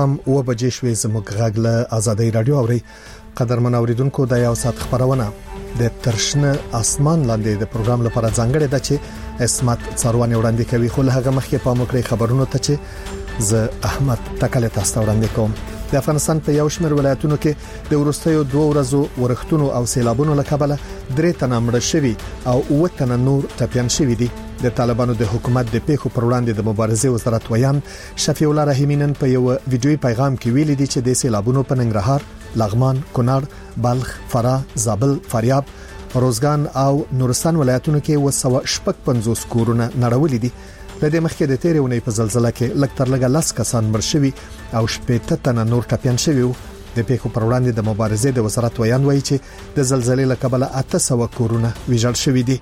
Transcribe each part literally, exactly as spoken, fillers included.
ماښام و بجې شوې زموږ غږ له آزادۍ رادیو اوري. قدرمن اوریدونکو د یو ساعت خبرونه د ترشنه اسمان لاندې د پروګرام لپاره ځانګړې ده چې اسمت څاروان وړاندې کوي. خو له هغه مخکې په موږ خبرونو ته چې ز احمد تکل تاسو وړاندې کوم. د افغانستان په یو شمېر ولایتونو کې د ورستیو دوه ورځو ورښتونو او سیلابونو له کبله درې تنه مړ شوي او اوه تنه نور ټپيان شوي دي. د طالبانو د حکومت د پیښو پر وړاندې د مبارزې وزارت ویان شفیع الله رحیمینن په یو ویډیوي پیغام کې ویلي دي چې د سیلابونو په ننګرهار، لغمان، کونړ، بلخ، فراه، زابل، فاریاب، روزګان او نورستان ولایتونو کې وسو شپږ پنځوس کورونه نړولې دي. د دې مخکې د تیرې ونې په زلزلہ کې لږ تر لږه لس کسان مړ شوي او شپږ تنه نور ټپيان شوي وو. د پیښو پر وړاندې د مبارزې د وزارت ویان وایي چې د زلزلې له کبله اته سوه کورونه ویجاړ شوي دي.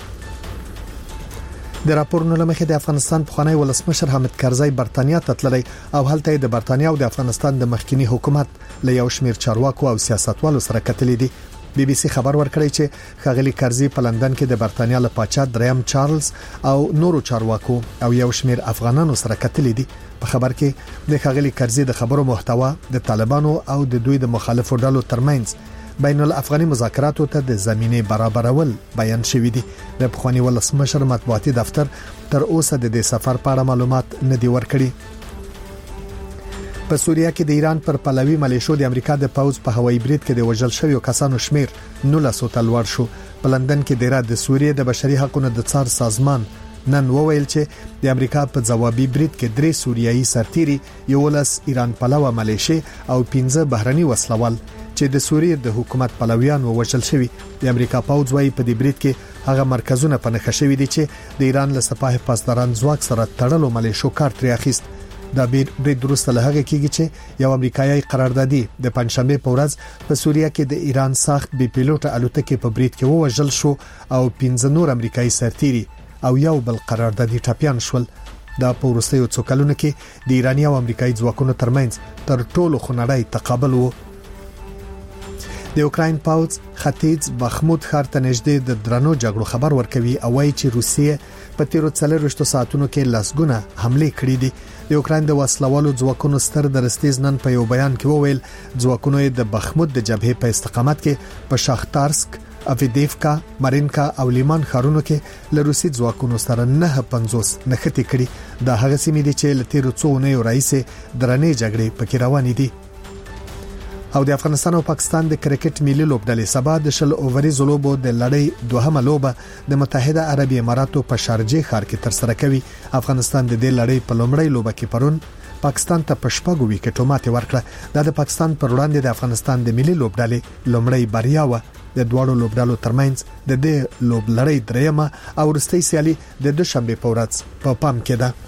د راپورونو لمخې د افغانستان پخوانی ولسمشر حامد کرزی برتانیا ته تللی او هلته د برتانیا او د افغانستان د مخکنی حکومت له یو شمېر چارواکو او سیاستوالو سره کتلې دي. بي بي سي خبر ورکړی چې خاغلی کرزی په لندن کې د برتانیا له پاچا دریم چارلز او نورو چارواکو او یو شمېر افغانانو سره کتلې دي. په خبر کې د خاغلی کرزی د خبرو محتوا د طالبانو او د دوی د مخالفو ډلو ترمنځ بین الافغاني مذاکراتو ته د زمينه برابرول بیان شوی دی. د پخوانی ولسمشر مطبوعاتي دفتر تر اوسه د دې سفر په اړه معلومات نه دی ورکړي. په سوریه کې د ایران پر پلوي ملیشو د امریکا د پوز په هوایي برید کې د وژل شویو کسانو شمیر نولس ته لوړ شو. په لندن کې د را د سوریه د بشري حقوقو د څار سازمان نن وویل چې د امریکا په ځوابي برید کې درې سوریایي سرتيري یولس ایران پلوه ملیشي او پنځه بهرني وسلوال چې د سوریې د حکومت پلویان ووژل شوی. د امریکا پوز وايي په دې برید کې هغه مرکزونه پنهخ شوی دي چې د ایران له سپاه پاسداران ځواک سره تړلو ملیشو کار ترې اخیست. دا برید درسته له هغه کېږي چې یو امریکایي قراردادي د پنځشنبه په ورځ په سوریه کې د ایران ساخت بي پیلوټ الوتکې په برید کې ووژل شو او پنځه نور امریکایي سرتيري او یو بل قراردادي ټپيان شول. دا په ورستیو څو کلونو کې د ایراني او امریکایي ځواکونو ترمنځ تر ټولو خنړی تقابل وو. د یوکراین پاوز ختیځ بخمود ښار ته نږدې د درنو جګړو خبر ورکوي او وايي چې روسیه په تیرو څلورویشتو ساعتونو کې لسګونه حمله کړې دي. د یوکراین د وسلوالو ځواکونو ستر درستیز نن په یو بیان کې وویل ځواکونو د بخمود د جبهې په استقامت کې په شاختارسک، افیدیفکا، مارینکا او لیمان ښارونو کې له روسي ځواکونو سره نه پنځوس نښتې کړي. دا هغه سیمې دي چې له تیرو څو اونیو راهیسې درنې جګړې پکې روانې دي. او د افغانستان او پاکستان د کرکټ ملي لوبډلې سبا د شل اووري لوبو د لړۍ دوهمه لوبه د متحده عربی اماراتو په شارجه ښار کې تر سره کوي. افغانستان د دې لړۍ په لومړۍ لوبه کې پرون پاکستان ته په شپږو وکټو ماتې ورکړه. دا د پاکستان پر وړاندې د افغانستان د ملي لوبډلې لومړۍ بریا و. د دوړو لوبډلو ترمنځ د دې لوب لړۍ درېمه او وروستۍ سیالي د دوشنبه په ورځ په پام کې ده.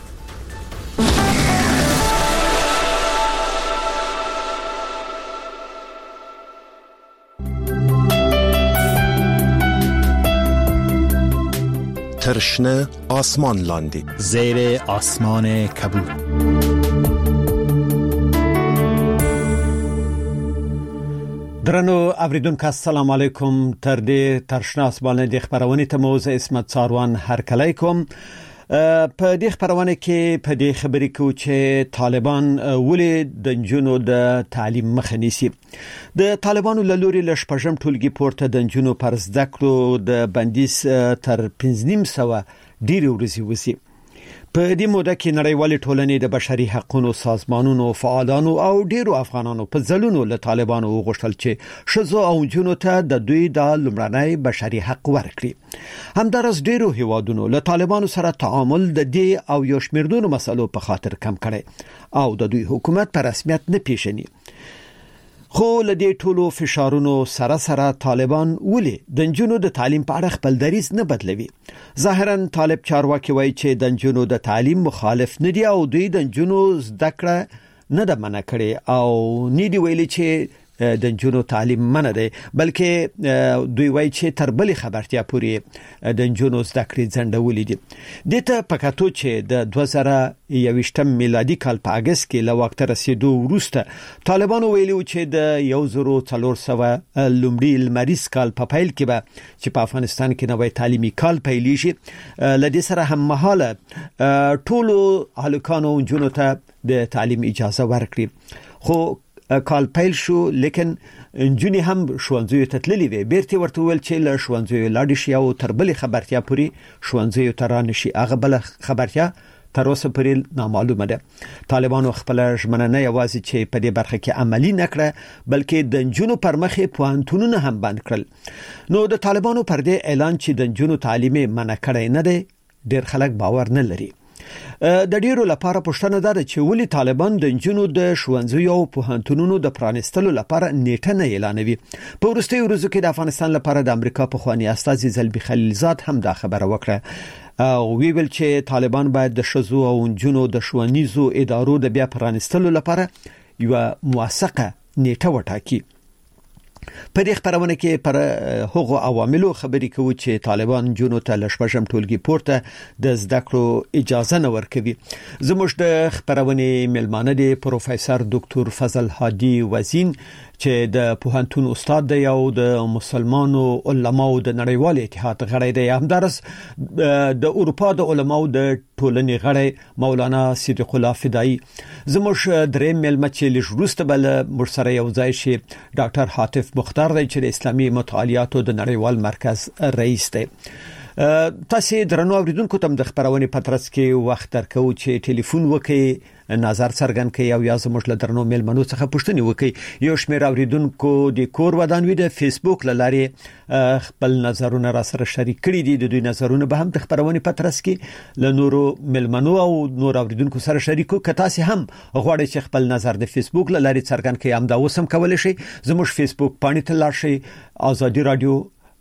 ترشنه آسمان لاندې زیر آسمان کبود. درنو اوریدونکو السلام علیکم. تر دې ترشنه آسمان لاندې خبرونه ته موزه اسمت څاروان هرکلی کوم. په دې خبرونه کې په دې خبرې کې چې طالبان ولې د جنونو د تعلیم مخه نیسي. د طالبانو له لوري ل شپږم ټولګي پورته د جنونو پر زده کړو د بندیز تر پنځه نیم سوه ډیر ورځې وسی. په دې موده کې نړیوال ټولنې د بشري حقوقو سازمانونو فعالانو او ډیرو افغانانو په ځلونو له طالبانو وغوښتل چې شذو او جنونو ته د دوی د لمړنۍ بشري حق ورکړي. همدارس ډیرو هیوادونو له طالبانو سره تعامل د دې او یو شمېر مسلو په خاطر کم کړي او د دوی حکومت په رسمیت نه پیژني. خو له دې ټولو فشارونو سره سره طالبان ولې د جنونو د تعلیم په اړه خپل دریځ نه بدلوي. ظاهرا طالب چارواکي وایي چې د جنونو د تعلیم مخالف نه دي او دوی د جنونو زده کړه نه ده منع کړې او نه دی ویلي چې د جنونو تعلیم منه دی بلکې دوی وایي چې تر بلې خبرتیا پورې د جنونو زده کړې ځنډولې دي. دته پکاتو چې د دوه زره یوویشتم میلادي کال په اگست کې له وخت رسیدو وروسته طالبانو ویلي چې د یو زرو څلور سوه لومړي لمریز کال په پیل کې به چې په افغانستان کې نوې تعلیمي کال پیلېږي لدې سره هم مهاله ټولو هلکانو جنونو ته د تعلیم اجازه ورکړي. خو کال پیل شو لیکن جنې هم ښوونځیو ته تللې وي. بیرته ورته ویل چې له ښوونځیو لاړ شي او تر بلې خبرتیا پورې ښوونځیو ته رانه شي. هغه بل خبرتیا تر اوسه پورې نامعلومه ده. طالبانو خپل ژمنه نه یوازې چې په دې برخه کې عملی نکړه بلکې د جنونو پر مخې پوهنتونونه هم بند کړل. نو د طالبانو پر دې اعلان چې د جنونو تعلیم منع کړی نه دی ډېر خلک باور نه لري. د ډیرو لپاره پوښتنه ده چې ولې طالبان د جنونو د ښوونځیو او پوهنتونونو د پرانستلو لپاره نیټه نه اعلانوي. په وروستیو ورځو کې د افغانستان لپاره د امریکا په خواني استازي زلبي خلیلزاد هم دا خبره وکړه او ویل چې طالبان باید د شذو او جنونو د ښوونیزو ادارو د بیا پرانستلو لپاره یو موثقه نیټه وټاکي. په دې خبرونه کې پر هغو عواملو خبرې کوي چې طالبان جنونو ته لشپږم ټولګي پورته د زده کړو اجازه نه ورکوي. زموږ د خبرونه ملمانه دی پروفیسور ډاکټر فضل هادي وزین چې د پوهنتون استاد دی او د مسلمانو علماو د نړیوال اتحاد غړی دی. همدارس د اروپا د علماو د ټولنې غړی مولانا صدیق الله فدایی. زموږ درې ملمه چې لږ بل مرسره یو ځای شي ډاکټر حاتف مختار دی چې د اسلامي مطالعاتو د نړیوال مرکز رئیس دی. تاسو درنو اوریدونکو ته د خبرونه پترس کې وخت درکو چې ټلیفون وکي نظر څرګند کړي او یا زموږ له درنو میلمنو څخه پوښتنه وکي. یو شمېر اوریدونکو د کور ودانوي د فیسبوک لارې خپل نظرونه را سره شریک کړي دي. د دوی نظرونه به هم د خبرونه پترس کې له نورو میلمنو او نور اوریدونکو سره شریکو. که تاسو هم غواړئ چې خپل نظر د فیسبوک لارې څرګند کړئ هم دا وسم کولای شئ. زموږ فیسبوک باندې ته لاړ شئ ازادي رادیو.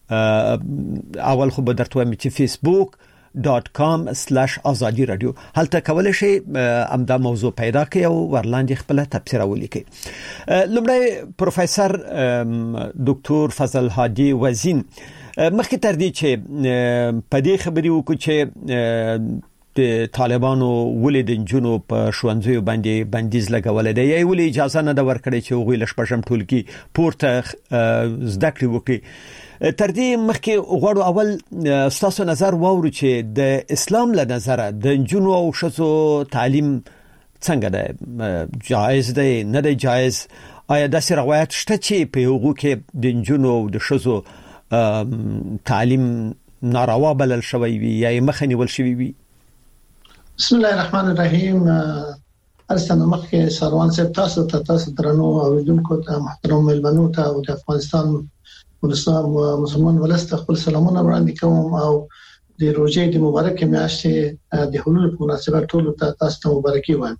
اول خو به درته وایم چې فیسبوک ډاټ کام سلاش ازادي رادیو هلته کولای شئ امدا موضوع پیدا کړئ او ورلاندې خپل تبصره ولیکئ. لومړی پروفیسور ډاکټر فضل هادي وزین مخکې تر دې چې په دې خبرې وکړو چې د طالبانو ولې د جنونو په ښوونځیو باندې بندیز لګولې دی یا ولې اجازه نه ده ورکړې چې هغوی له شپږم ټولګي پورته زده کړې وکړي. تر دې مخکې غواړو اول ستاسو نظر واورو چې د اسلام له نظره د جنونو او ښځو تعلیم څنګه ده؟ جایز دی نه دی جایز؟ آیا داسې روایت شته چې په هغو کې د جنونو او د ښځو تعلیم ناروا بلل شوی وي یا یې مخه نیول شوی وي؟ بسم الله الرحمن الرحیم. ارستانه مخکې سروان صاحب تاسو ته تاسو درنو اوریدونکو ته محترم ملمنو ته او د افغانستان ولسمه مسلمان ولسته خپل سلامونه وړاندې کوم او د روزې د مبارکه میاشتې د حلول په مناسبت ټول ته تاسو ته مبارکي وایم.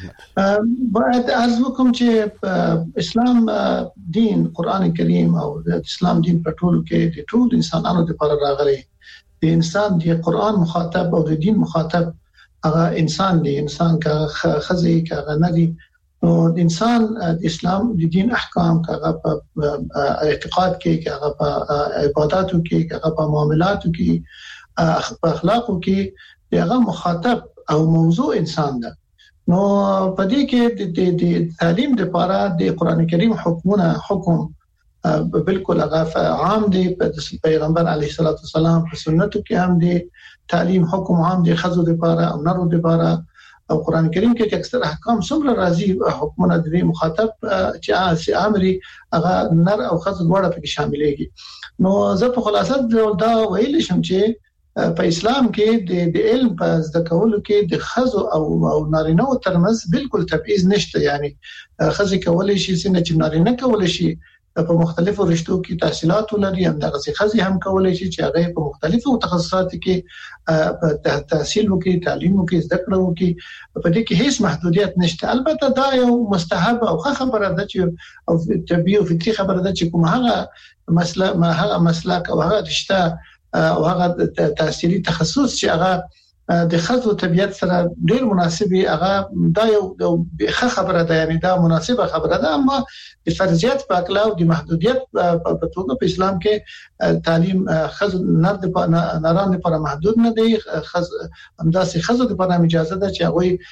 باید عرض وکم چې اسلام دین قران کریم او د اسلام دین په ټولو کې د ټول انسانانو لپاره راغلی. د انسان د قران مخاطب او د دین مخاطب هغه انسان دی. انسان کا خزي کا غنري نو د انسان د اسلام د دین احکام هغه په اعتقاد کې هغه په عبادتو کې هغه په معاملاتو کې په اخلاقو کې هغه مخاطب او موضوع انسان ده. نو په دې کې د تعلیم لپاره د قران کریم حکمونه حکم بالکل هغه عام دي. په پیغمبر علیه الصلاۃ والسلام په سنتو کې هم دي تعلیم حکم عام دي خزو لپاره او نرو لپاره. او قران کریم کې اکثر احکام څومره راځي حکمونه د مخاطب چې امري هغه نر او خزو دواړه پکې شاملېږي. نو زه په خلاصه دا ویل شم چې په اسلام کې د علم په زده کولو کې د خزو او نارینه ترمنځ بالکل تبعیض نشته. یعنی خزي کولای شي چې نارینه کولای شي په مختلفو رشتو کې تحصیلات ولري. هم دغه خزي هم کولای شي چې هغه په مختلفو تخصصاتو کې تحصیل وکړي تعلیم وکړي زده کړه وکړي. په دې کې هیڅ محدودیت نشته. البته دا یو مستحب او خبره ده چې او طبيعي او فطري خبره ده چې کوم هغه مسله ما هغه مسلک او هغه رشته او هغه تحصیلي تخصص چې هغه د خزو طبيعت سره ډیر مناسبي هغه دا یو ښه خبره ده، یعنی دا مناسبه خبره ده، اما د فرضیت په اړه او د محدودیت په توګه په اسلام کې تعلیم خزو نر د ناران لپاره محدود نه دی. خز همداسې خزو لپاره اجازه ده چې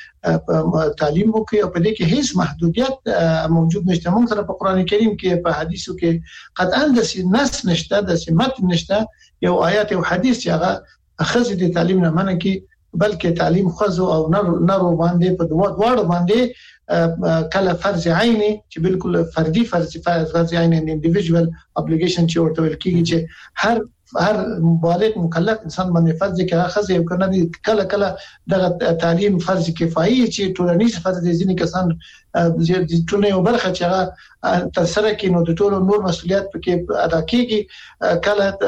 هغه تعلیم وکړي او په دې کې هیڅ محدودیت موجود نشته. موږ سره په قران کریم کې په حدیثو کې قطعا د نص نشته، د سمت نشته یو آیات او حدیث چې هغه خزو د تعلیم نه منع کی، بلکې تعلیم خزو او نر نرو باندې په دوه دواړو باندې کله فرض عیني چې بالکل فردي فرض فرض عیني انډیویډوال ابلیګیشن چې ورته ویل کیږي چې هر هر بالغ مکلف انسان باندې فرض کې خزه یو کنه دي، کله کله د تعلیم فرض کفایي چې ټولنیز فرض دي، ځینې کسان د ټولنې یو برخه چې هغه تر سره کې نو د ټولو نور مسولیت پکې ادا کیږي.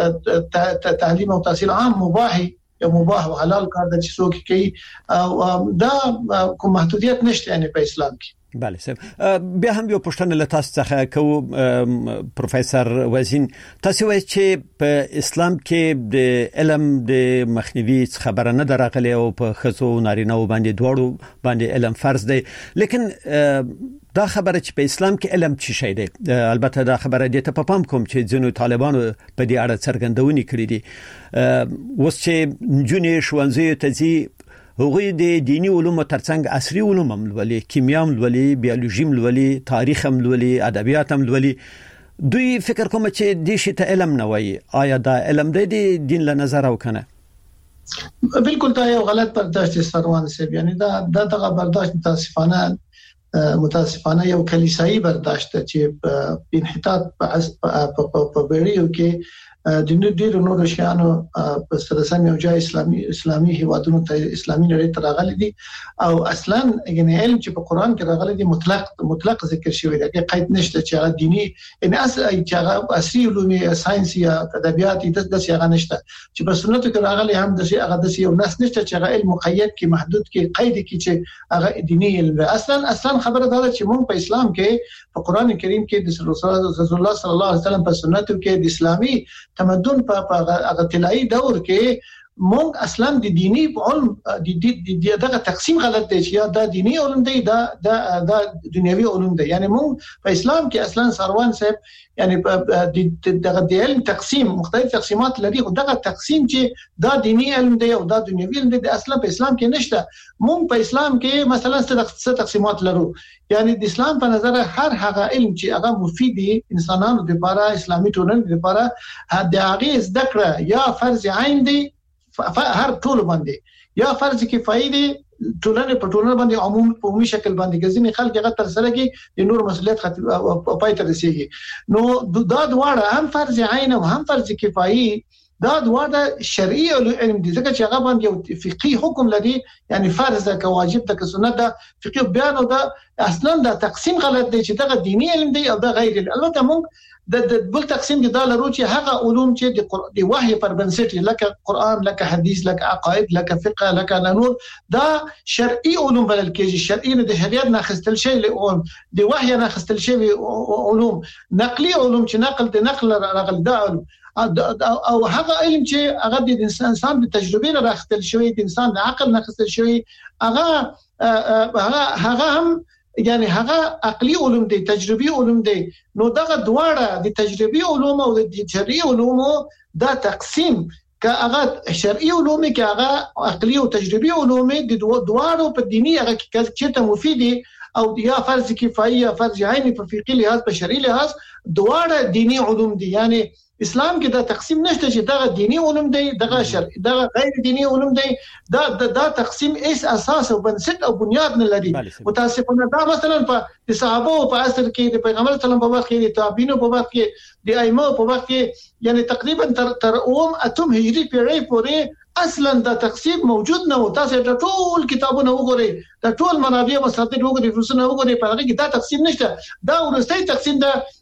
کله تعلیم او تحصیل عام مباح یا مباح او حلال کار د چې څوک کوي، دا کوم محدودیت نشته یعنی په اسلام کې. بله صاحب، بیا هم یو پوښتنه له تاسو څخه کوم پروفیسور وزین، تاسو وایي چې په اسلام کې د علم د مخنیوي خبره نه درغلي او په خزو نارینه باندې دواړو باندې علم فرض دی، لیکن دا خبره چې په اسلام کې علم څه شی دی، البته دا خبره د ته په پام کوم چې ځینو طالبانو په دې اړه څرګندونې کړې دي. اوس چې جونې شوانځي ته ځي، هغوی د دینی علومو ترڅنګ عصري علوم هم لولي، کیمیا هم لولي، بیولوژي هم لولي، تاریخ هم لولي، ادبیات هم لولي. دوی فکر کوم چې د شي ته علم نه وایي، آیا دا علم دی د دین له نظر او کنه؟ بالکل دا یو غلط برداشت سروان صاحب، یعنی دا دغه برداشت متاسفانه متاسفانه یو کلیسایی برداشت چې په انحطاط په بیړیو کې د نور ډیرو نورو شیانو په سرسم یو ځای اسلامي اسلامي هیوادونو ته اسلامي نړۍ ته راغلي دي، او اصلا یعنی علم چې په قران کې راغلي دي مطلق مطلق ذکر شوی دی، قید نشته چې هغه دینی ان اصل چې هغه اصلي علوم ساينس یا ادبیات د داسې هغه نشته، چې په سنتو کې راغلي هم داسې هغه داسې یو نس نشته چې هغه علم مقید کې محدود کې قید کې چې هغه دینی علم اصلا اصلا خبره ده چې موږ په اسلام کې په قران کریم کې د رسول الله صلی الله علیه وسلم په سنتو کې د اسلامي تمدن په هغه طلایی دور کې مونږ اصلا د دینی علم د دغه تقسیم غلط دی چې یا د دینی علم دی دا د دنیوي علوم دی، یعنی مونږ په اسلام کې اصلا سروان صاحب یعنی دغه د علم تقسیم مختلف تقسیمات لري، خو دغه تقسیم چې دا دینی علم دی او دا دنیوي علم دی اصلا په اسلام کې نشته. مونږ په اسلام کې مثلا څه تقسیمات لرو، یعنی د اسلام په نظر هر هغه علم چې هغه مفید دي انسانانو لپاره، اسلامي ټولنې لپاره، د هغه زده کړه یا فرض عین دی هر ټول باندې، یا فرض کفایي دی ټولنه په ټولنه باندې عموم په عمومي شکل باندې ځینې خلک هغه تر سره کې د نور مسولیت خاطر پای ته رسیږي. نو دا دواړه هم فرض عین او هم فرض کفایي دا دواړه شرعي علم دي، ځکه چې هغه باندې یو فقهي حکم لري، یعنی فرض ده که واجب ده که سنت ده، فقهي بیان او دا اصلا دا تقسیم غلط دی چې دغه دینی علم دی او دا غیر علم. البته موږ د بل تقسیم کې دا لرو چې هغه علوم چې د وحي پر بنسټ لکه قران لکه حدیث لکه عقاید لکه فقه لکه نور دا شرعي علوم بلل کېږي، شرعي نه د شریعت نه خستل شي علوم، د وحي نه خستل شي علوم، نقلي علوم چې نقل د نقل راغل دا علوم، او هغه علم چې هغه د انسان د تجربې نه راخستل شوی، د انسان د عقل نه خستل شوی، هغه هغه هغه هم یعنی هغه عقلي علوم دي، تجربي علوم دي. نو دغه دواړه د تجربي علوم او د شرعي علوم دا تقسیم که هغه شرعي علوم کې هغه عقلي او تجربي علوم د دواړو په دیني هغه کې چې ته مفید او یا فرض کفایي یا فرض عین په فقهي لحاظ په شرعي لحاظ دواړه دینی علوم دي، یعنی اسلام کې دا تقسیم نشته چې دغه دینی علوم دی دغه شرعي دغه غیر دینی علوم دی، دا دا تقسیم اس اساس او بنسټ او بنیاد نه لري. متاسفانه دا مثلا په صحابه په عصر کې د پیغمبر صلی الله علیه وسلم په وخت کې د تابعین په وخت کې د ائمه په وخت کې یعنی تقریبا تر تر اوم اتم هجری پیړۍ پورې اصلا دا تقسیم موجود نه و. تاسو د ټول کتابونه وګورئ، د ټول منابع مصادر وګورئ، رسونه وګورئ، په هغه کې دا تقسیم نشته. دا ورسته تقسیم دا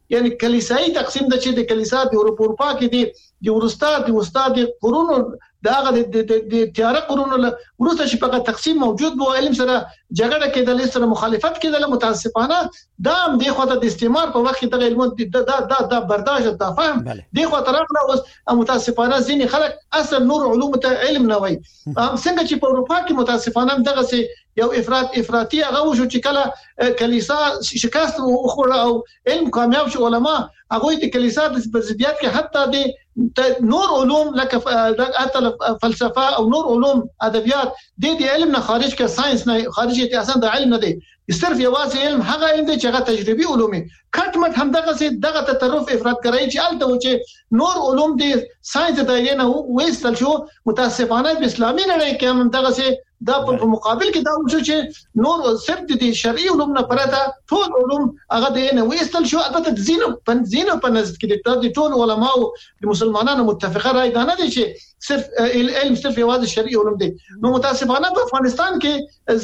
یعنی کلیسایي تقسیم د چې د کلیسا د اروپا کې دی د ورستاد د استاد قرونو داغه د د تیار قرونو ورسته چې په تقسیم موجود وو علم سره جګړه کېدل سره مخالفت کېدل متاسفانه دا هم د خواته د استعمار په وخت د علم د د د برداشت د فهم د خواته راغله اوس متاسفانه ځینې خلک اصل نور علوم ته علم نه وای څنګه چې په اروپا کې متاسفانه دغه سي یو افراط افراطي هغه وشو چې کله کلیسا شکست وخوړه او علم کامیاب شو علما هغه د کلیسا د ضدیت کې حتی د نور علوم لکه حتی فلسفه او نور علوم ادبیات د دې علم نه خارج کې ساينس نه خارج کې اصلا د علم نه دی صرف یوازې علم هغه علم دی چې هغه تجربي علوم کټ مټ هم دغه سي دغه تطرف افراط کوي چې الته و چې نور علوم د ساينس د دایره نه وېستل شو متاسفانه په اسلامي نړۍ کې هم دغه سي دا په مقابل کې دا وشو چې نور صرف د شرعي علوم نه پرته ټول علوم هغه د نه وېستل شو البته د زینو په زینو په نزد کې د ټول علماو د مسلمانانو متفقه رائے ده نه دي چې صرف علم صرف یوازې شرعي علوم دي نو متاسفانه په افغانستان کې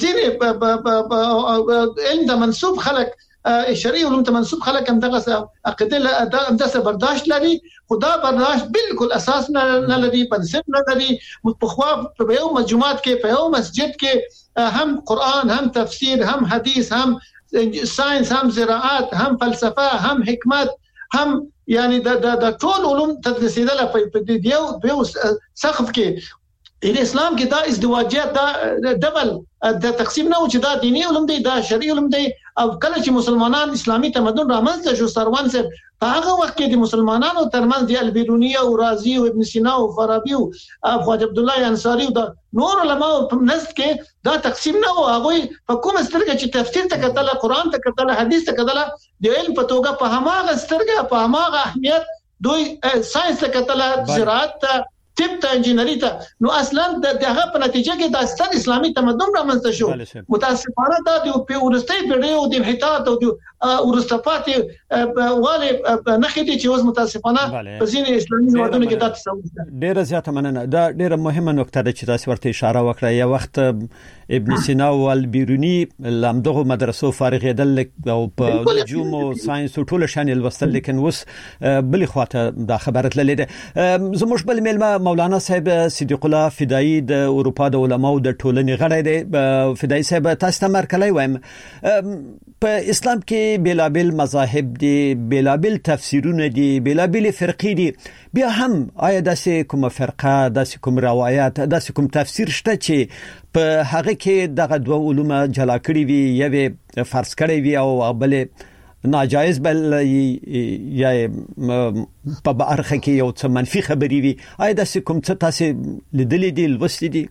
زینې علم د منسوب خلک شرعي علوم ته منسوب خلک هم دغه عقیده هم دغه برداشت لري خدا برداشت بالکل اساس نه لري بنسټ نه لري په خوا په یو مجموعات کې په یو مسجد کې هم قرآن هم تفسیر هم حدیث هم ساينس هم زراعت هم فلسفه هم حکمت هم یعنی د د ټول علوم تدریسیدل په دیو دیو سقف کې ان اسلام کې دا ازدواجیت دا ډبل د تقسیم نه و چې دا دینی علوم دی دا شرعي علوم دی او کله چې مسلمانان اسلامي تمدن رامنځته شو سروان صاحب په هغه وخت کې د مسلمانانو ترمنځ د البیرونی او رازی او ابن سینا او فارابي او خواجه عبد الله انصاری او نور علماء په نزد کې دا تقسیم نه و هغه په کوم سترګه چې تفسیر ته کتل قرآن ته کتل حدیث ته کتل د علم په توګه په هماغه سترګه په هماغه اهمیت دوی ساينس ته کتل زراعت طب ته انجینری ته نو اصلا د هغه په نتیجه کې د ستر اسلامي تمدن رامنځته شو متاسفانه دا د پیورستي پیړیو د انحطاط او د ورستفات والي نخې دي چې اوس متاسفانه په ځینې اسلامي هیوادونو کې دا تصور ډیره زیاته مننه دا ډیره مهمه نقطه ده چې تاسو ورته اشاره وکړه یو وخت ابن سینا او البیرونی لامدغه مدرسو فارغېدل او په نجوم او ساينس ټول شان الوستل لیکن اوس بل خواته دا خبره تللې ده زموږ بل ملما مولانا صاحب صدیق الله فدایی د اروپا د علماو د ټولنې غړی دی فدایی صاحب تاسو ته مرکلی وایم په اسلام کې بیلابل مذاهب دي بیلابل تفسیرونه دي بیلابل فرقې دي بیا هم آیا داسې کومه فرقه داسې کوم روایت داسې کوم تفسیر شته چې په هغه کې دغه دوه علوم جلا کړي وي یا فرض کړي وي او بل ناجایز بل یا په برخه کې یو څه منفي خبري وي آیا د کوم څه تاسو لیدلې دي لوستې دي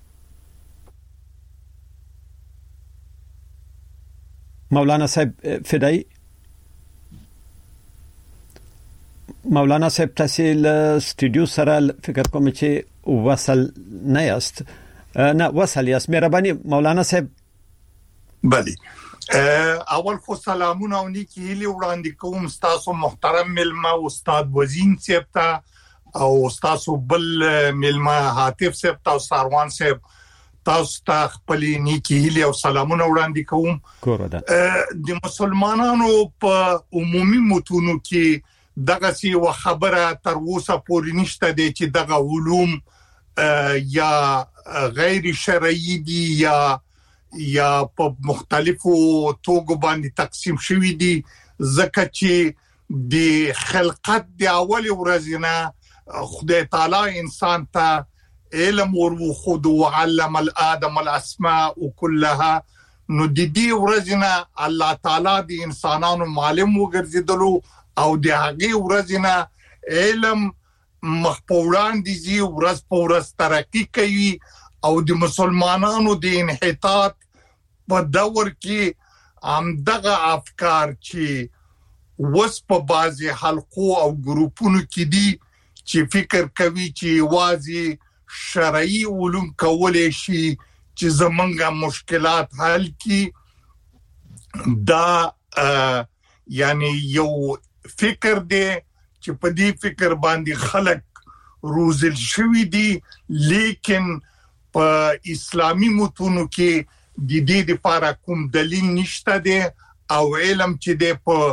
مولانا صاحب فدای مولانا صاحب تاسو له سټوډیو سره فکر کوم چې وصل نه یاست نه وصل یاست مهرباني مولانا صاحب بله اول خو سلامونه او نیکی هیلې وړاندې کوم تاسو محترم ملما استاد وزین صاحب ته او تاسو بل ملما حاتف صاحب ته سروان صاحب تاسو ته خپل نیکی هیلې او سلامونه وړاندې کوم د مسلمانانو په عمومي متونو کې دغه سی و خبره تر اوسه پورې نشته دي چې دغه علوم یا غیر شرعي دي یا یا په مختلفو توګو باندې تقسیم شوی دي ځکه چې د خلقت د اول ورځې نه خدای تعالی انسان ته علم ورخود وعلم الادم الاسماء كلها نو د دې ورځې نه الله تعالی د انسانانو معلم وګرځیدلو او د هغه ورځې نه علم مخپوران دي ورځ په ورځ ترقی کوي او د مسلمانانو د انحطاط په دور کې هم دغه افکار چې وس په بازي حلقو او ګروپونو کې دي چې فکر کوي چې واځي شرعي علوم کولای شي چې زمونږه مشکلات حل کړي دا یعنی یو فکر دی چې په دې فکر باندې خلک روزل شوی دي لیکن په اسلامي متونو کې د دې لپاره کوم دلیل نشته دی او علم چې د په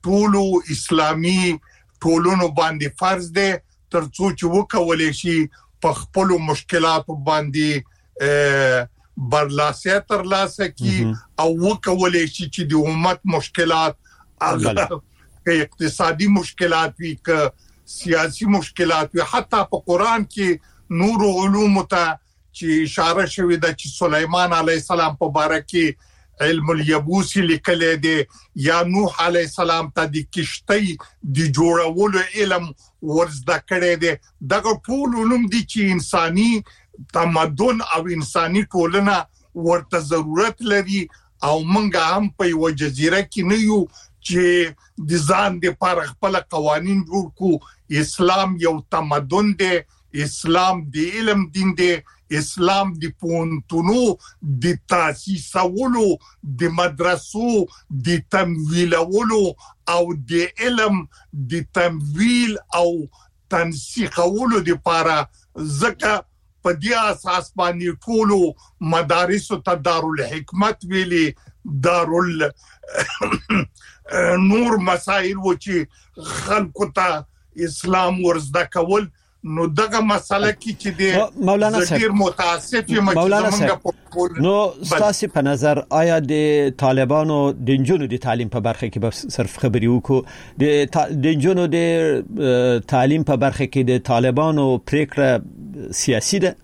ټولو اسلامي ټولونو باندې فرض دی ترڅو چې وکولې شي په خپل مشکلاتو باندې برلاسه تر لاسه کی او وکولې شي چې د امت مشکلات هغه اقتصادي مشکلات وي ک سیاسي مشکلات وي حتی په قران کې نور علوم ته چې اشاره شوې ده چې سليمان عليه السلام په باره کې علم اليبوس لیکل دي یا نوح عليه السلام ته د کشتۍ د جوړولو علم ورزده کړی دی دغه ټول علوم دي چې انساني تمدن او انساني ټولنه ورته ضرورت لري او موږ هم په یو جزیره کې نه یو چې د ځان د پر خپل قوانين جوړ کو اسلام یو تمدن دی اسلام د علم دین دی اسلام د پونتونو د تاسیسولو د مدرسو د تمویلولو او د علم د تمویل او تنسیقولو د لپاره ځکه په دې اساس باندې ټول مدارس ته دارالحکمت ویلي دارال نور مسائل و چې خلکو ته اسلام ورزده کول نو دغه مسله کې چې د مولانا ډیر متاسف یم چې نو ستاسو په نظر آیا د طالبانو د جنونو د تعلیم په برخه کې به صرف خبري وکړو د د جنونو د تعلیم په برخه کې د طالبانو پریکړه سیاسي ده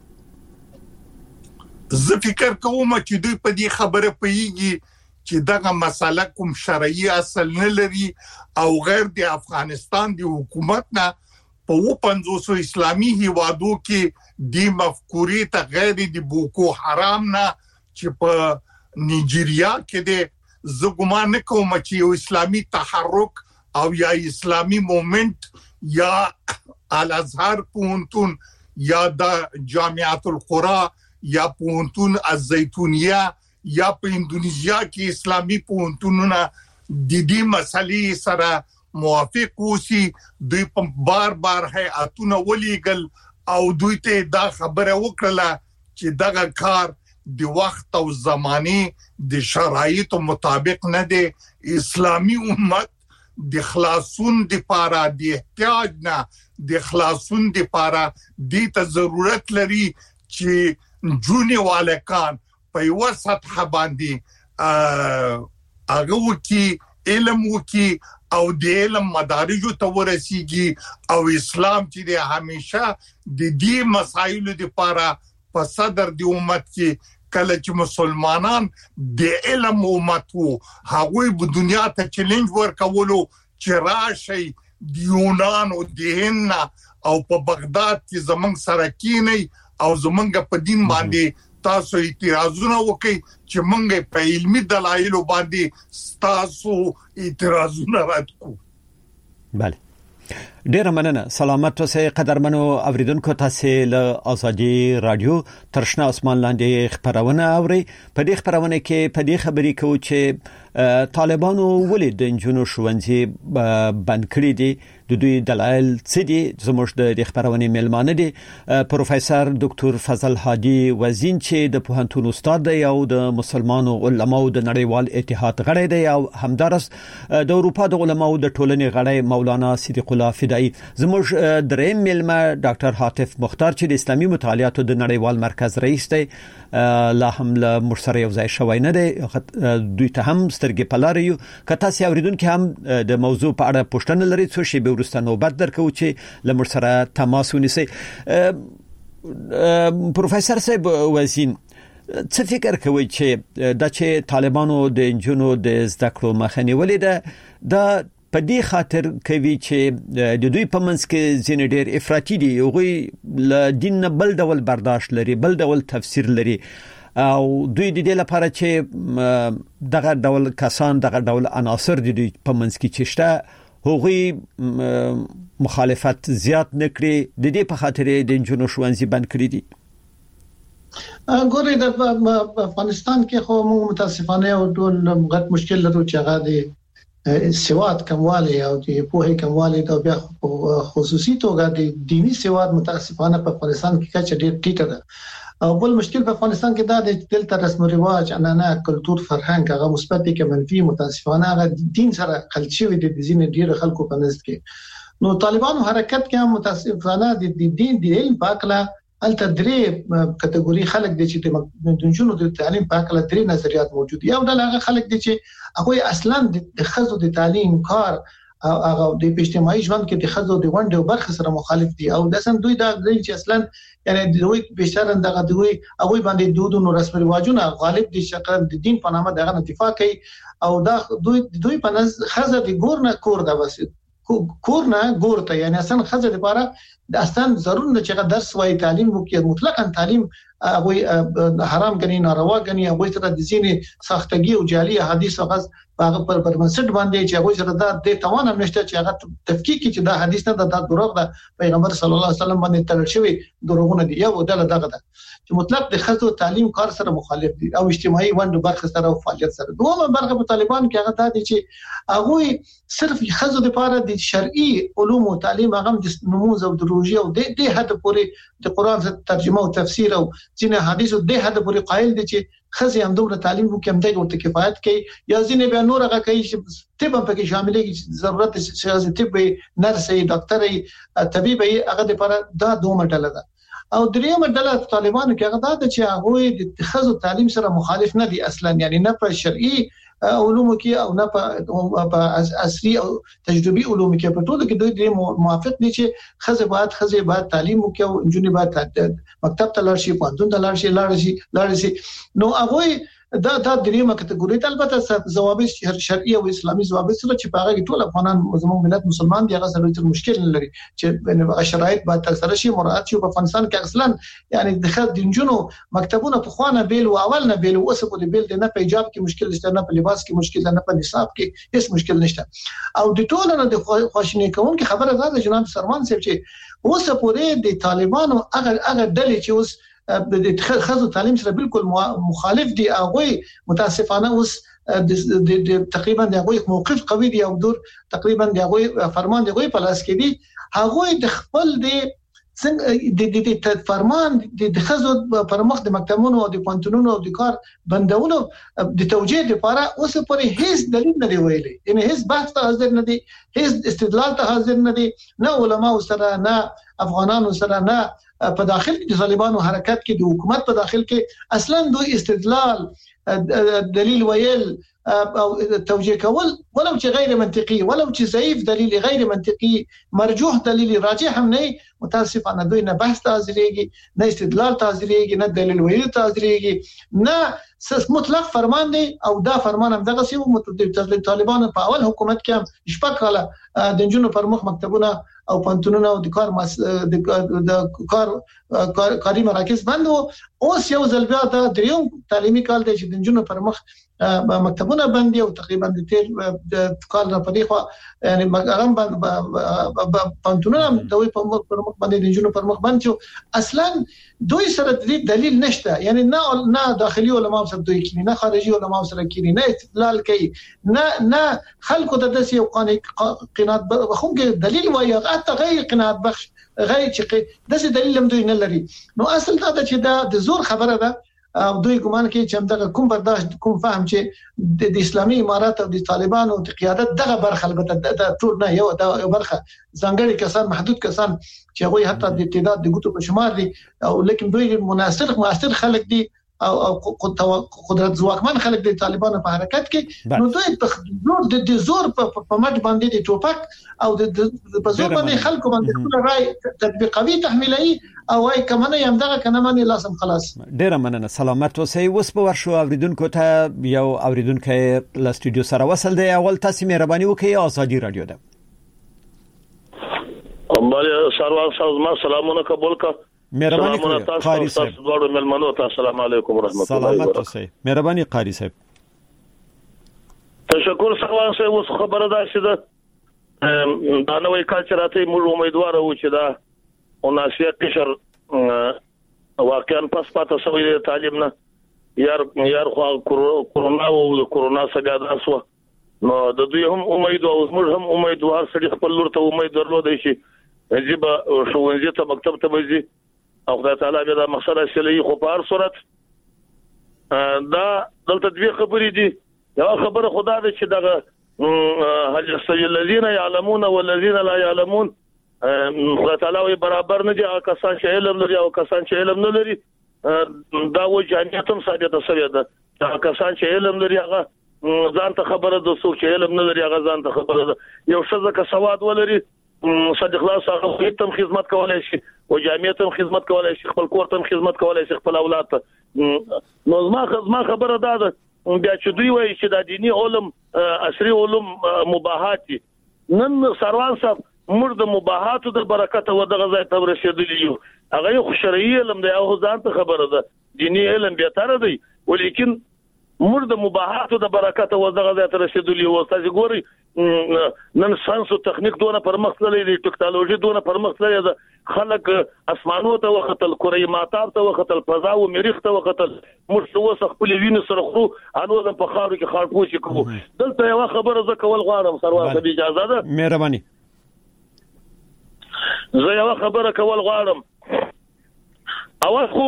زه فکر کوم چې دوی په دې خبره پیږي چې دغه مسله کوم شرعي اصل نه لري او غیر د افغانستان د حکومت نه په پنځوس اسلامي هیوادو کې د مفکورې ته غیر د بوکو حرام نه چې په نیجیریا کې د زګمان کوم چې یو اسلامي تحرک او یا اسلامي موومنت یا الازهر پونتون یا د جامعات القرى یا پونتون الزيتونيه یا په اندونیزیا کې اسلامي پونتونونه د دې مسلې سره موافق اوسي دوی په بار بار هيئتونه ولېګل او دوی ته دا خبره وکړه چې دغه کار د وخت او زمانه د شرایطو مطابق نه دی اسلامي امت د خلاصون د پاره د احتیاج نه د خلاصون د پاره د ته ضرورت لري چې جونی والکان په یو سطح باندې هغه وکي علم وکي او د علم مدارج ته ورسیږي او اسلام چې د همیشه د دې مسایلو لپاره په صدر د امت کې کله چې مسلمانان د علم امت وو هغه په دنیا ته چیلنج ورکولو چې راشي د یونان او د هند او په بغداد کې زمنګ سره کینی او زمنګ په دین باندې تاسو اعتراضونه وکړي چې موږ په علمي دلایل باندې تاسو اعتراضونه راکو. بله ډیر مننه سلامت اوسئ قدرمنو اوریدونکو تاسو له ازادي رادیو ترشنا اسمان لاندې خبرونه اوري په دې خبرونه کې په دې خبرې کوي چې طالبانو ولې د جنونو ښوونځي بند کړی دي د دوی دلایل څه دي زموږ د خبرونه میلمانه دي پروفیسور ډاکټر فضل هادي وزین چې د پوهنتون استاد دی او د مسلمانو علماو د نړیوال اتحاد غړی دی او همدارس د اروپا د علماو د ټولنې غړی مولانا صدیق الله فدایی زموږ دریم میلمه ډاکټر حاتف مختار چې د اسلامي مطالعاتو د نړیوال مرکز رئیس دی لا هم له مرسره یو ځای شوی نه دی دوی ته هم سترګې پلاريو کته سي اوریدونکو هم د موضوع په اړه پوښتنه لري څو شی به ورسته نوبت درکو چې له مرسره تماس ونیسي پروفیسور صاحب وزین څه فکر کوي چې د چې طالبانو د جنونو د زده کړو مخنیولې ده د په دې خاطر کوي چې د دوی په منځ کې ځینې ډېر افراطي دي او له دین نه بل ډول برداشت لري بل ډول تفسیر لري او دوی د دې لپاره چې دغه ډول کسان دغه ډول عناصر د دوی په منځ کې چشته هغوی مخالفت زیات نکړي د دې په خاطر د جنونو ښوونځي بند کړی دي. ګورې د افغانستان کې خو موږ متاسفانه او ټول غټ مشکل لرو چې هغه د سواد کموالی او د پوهې کموالی او بیا خصوصي توګه د دینی سواد متاسفانه په افغانستان کې کچه ډېر ټیټه ده او بل مشکل په افغانستان کې دا د دلته رسم او رواج عنعنه کلچر فرهنګ هغه مثبت کې منفي متاسفانه هغه دین سره خلط شوی د دین ډیر خلکو په نزد کې نو طالبانو حرکت کې هم متاسفانه د دین د علم په اړه ال تدریب کټګوري خلک دي چې د جنونو د تعلیم په اړه درې نظریات موجود یو د هغه خلک دي چې هغه اصلا د خزو د تعلیم کار او هغه د اجتماعي ژوند کې د خزو د ونډه او برخه سره مخالف دي او د سم دوی دا چې اصلا یعنی دوی بشره دغه دوی هغه باندې دودونو رسم رواجونه غالب دي چې د دین په نامه دغه اتفاق کوي او دا دوی دوی په نس خزه د ګور نه کور دا بس کور نه ګور ته یعنی اصلا خزه لپاره د اصلا ضروري نه چې درس وای تعلیم وکړي مطلقاً تعلیم هغه حرام غني ناروا غني هغه سره د زین ساختګي او جعلي حدیث او غز هغه پر پر مسجد باندې چې هغه سره دا د توان هم نشته چې هغه تفکیک چې دا حدیث نه د دروغ ده پیغمبر صلی الله علیه وسلم باندې تل شوی دروغونه دي یو دغه دغه ده چې مطلق د خزو تعلیم کار سره مخالف دي او اجتماعي ونډه برخه سره او فعالیت سره دوه برخه په طالبان کې هغه دا دي چې هغه صرف خزو لپاره د شرعي علوم او تعلیم هغه د نموز او دروژي او د دې حد پورې د قران ترجمه او تفسیر او ځینې حدیث او د حد پورې قائل دي چې خزي هم دومره تعلیم وکم دی ورته کفایت کوي یا ځینې بیا نور هغه کوي چې طب هم پکې شاملېږي ضرورت چې طب نرسي ډاکټري طبيبي هغه لپاره دا دوه مټله ده او دریمه ډله طالبانو کې هغه دا چې هغه د خزو تعلیم سره مخالف نه دي اصلا یعنی نه په شرعي علوم کې او نه په عصري او تجربي علوم کې په ټولو کې دوی موافق دي چې خزه باید خزه باید تعلیم وکړي او انجونې باید مکتب ته لاړ شي پوهنتون ته لاړ شي لاړ شي لاړ شي نو هغه دا دا دریمه کټګوري البته ضوابط شرعي او اسلامي ضوابط سره چې په هغه کې ټول افغانان زموږ ملت مسلمان دي هغه سره ډېر مشکل لري چې شرایط باید تر شي مراعات شي په افغانستان کې اصلا یعنی د خد دینجونو مکتبونه په خوانه بیل او اول نه بیل او اوس په بیل نه په ایجاب کې مشکل نشته نه په لباس کې مشکل نه په نصاب کې هیڅ مشکل نشته او د ټولو نه د خواشینی کوم کې خبره ده جناب سرمان صاحب چې اوس پورې د طالبانو هغه هغه ډلې چې اوس د خزو تعلیم سره بالکل مخالف دي هغه متاسفانه اوس د تقریبا د هغه موقف قوي دي او دور تقریبا د هغه فرمان دی په لاس کې دي هغه د خپل د څنګه د د فرمان د خزو پر مخ د مکتبونو او د پانتونونو او د کار بندولو د توجیه لپاره اوس پرې هیڅ دلیل نه دی ویلي یعنی هیڅ بحث ته حاضر نه دي هیڅ استدلال ته حاضر نه دي نه علما سره نه افغانانو سره نه په داخل کې د طالبانو حرکت کې د حکومت په داخل کې اصلا دوی استدلال دلیل ویل او توجیه کول ولو چې غیر منطقي ولو چې ضعیف دلیل غیر منطقي مرجوح دلیل راجح هم نه متاسفانه دوی نه بحث حاضرېږي نه استدلال حاضرېږي نه دلیل ویل حاضرېږي نه مطلق فرمان دی او دا فرمان هم دغه سی متعلق طالبانو په اول حکومت کې هم شپږ کاله د جنونو پر مخ مکتبونه او پانتونونه او د کار مس... د کار کاری مراکز بند او اوس یو ځل بیا د دریوم تعلیمي کال د جنونو پر مخ مکتبونه بند او تقریبا د تیر د کال نه پدې خو یعنی هغه پانتونونه دوی په مخ پر مخ باندې د جنونو پر مخ بند شو اصلا دوی سره د دلیل نشته یعنی نه نه داخلي علماء سره دوی کینی نه خارجي علماء سره کینی نه استدلال کوي نه نه خلکو د داسې یو قناعت بخون کې دلیل وایي حتی غیر قناعت بخش غیر چې داسې دلیل هم دوی نه لري نو اصل دا چې دا د زور خبره ده او دوی ګمان کوي چې همدغه کوم برداشت کوم فهم چې د اسلامي امارات او د طالبانو د قیادت دغه برخه البته د ټول نه یو د برخه ځانګړي کسان محدود کسان چې هغه حتی د ابتداء د ګوتو په شمار دي او لیکن دوی مناصر موثر خلک دي او قدرت ځواکمن خلک د طالبانو په حرکت کې نو دوی په د زور په مټ باندې د ټوپک او د په زور باندې خلکو باندې خپل رائے تطبیقوي تحمیلي او وايي کمنه يم دغه کنه باندې لازم خلاص ډیر مننه سلامت اوسئ اوس په ورشو اوریدونکو ته یو اوریدونکو ل سټوډیو سره وصل دی اول تاسو مهرباني وکړئ ازادي رادیو ده امباله سروان سازمان سلامونه قبول کا مهرباني کړئ قاری صاحب دوړو ملمنو ته السلام علیکم ورحمت الله وبرکاته سلامت مهرباني قاری صاحب تشکر سروان صاحب اوس خبره ده چې دا دا نوې کلچراته موږ امیدوار وو چې دا اوناسیه قشر واقعا پس پاته سوي تعلیم نه یار یار خو کورونا او کورونا څنګه داسو نو د دوی هم امید او موږ هم امیدوار سړي خپل لور ته امید درلودای شي جيبه شوونځي ته مکتب ته وځي او خدای تعالی به دا مقصد اصلي خو په هر صورت دا دلته دوی خبرې دي. یو خبره خدا دې چې دغه هل يستوي الذين يعلمون والذين لا يعلمون خدای تعالی برابر نه دي کسان چې علم لري او کسان چې علم نه لري. دا و جامعیت هم ثابته شوې ده. کسان چې علم لري هغه ځان ته خبره ده، څوک چې علم نه لري هغه ځان ته خبره ده. یو څه که سواد ولري صدق الله هغه ته خدمت کولای شي او جامعیت ته خدمت کولای شي، خپل کور ته خدمت کولای شي، خپل اولاد ته. نو ما خبره ده بیا چې دوی وایي چې د دینی علوم عصري علوم مباحات دي. نن سروان صاحب موږ د مباحاتو د برکت او د غزا ته ورسېدلی یو. هغه خو شرعي علم دی او ځان ته خبره ده، دینی علم به تر دی، ولیکن موږ د مباحاتو د برکت او د غزا ته ورسېدلی یو. تاسو ګورئ نن ساينس او تخنیک دونه پرمخ تللی دی، ټکنالوژي دونه پرمخ تللی ده. خلک اسمانو ته وختل، کورې ماتاب ته وختل، فضا او مریخ ته وختل. موږ اوس خپل وینې سره خو انو په خاورو کې خاړ پوښي کوو. دلته یو خبره ز کول غواړم سروان ته اجازه ده؟ مهرباني. زه یو خبره کول غواړم. اول خو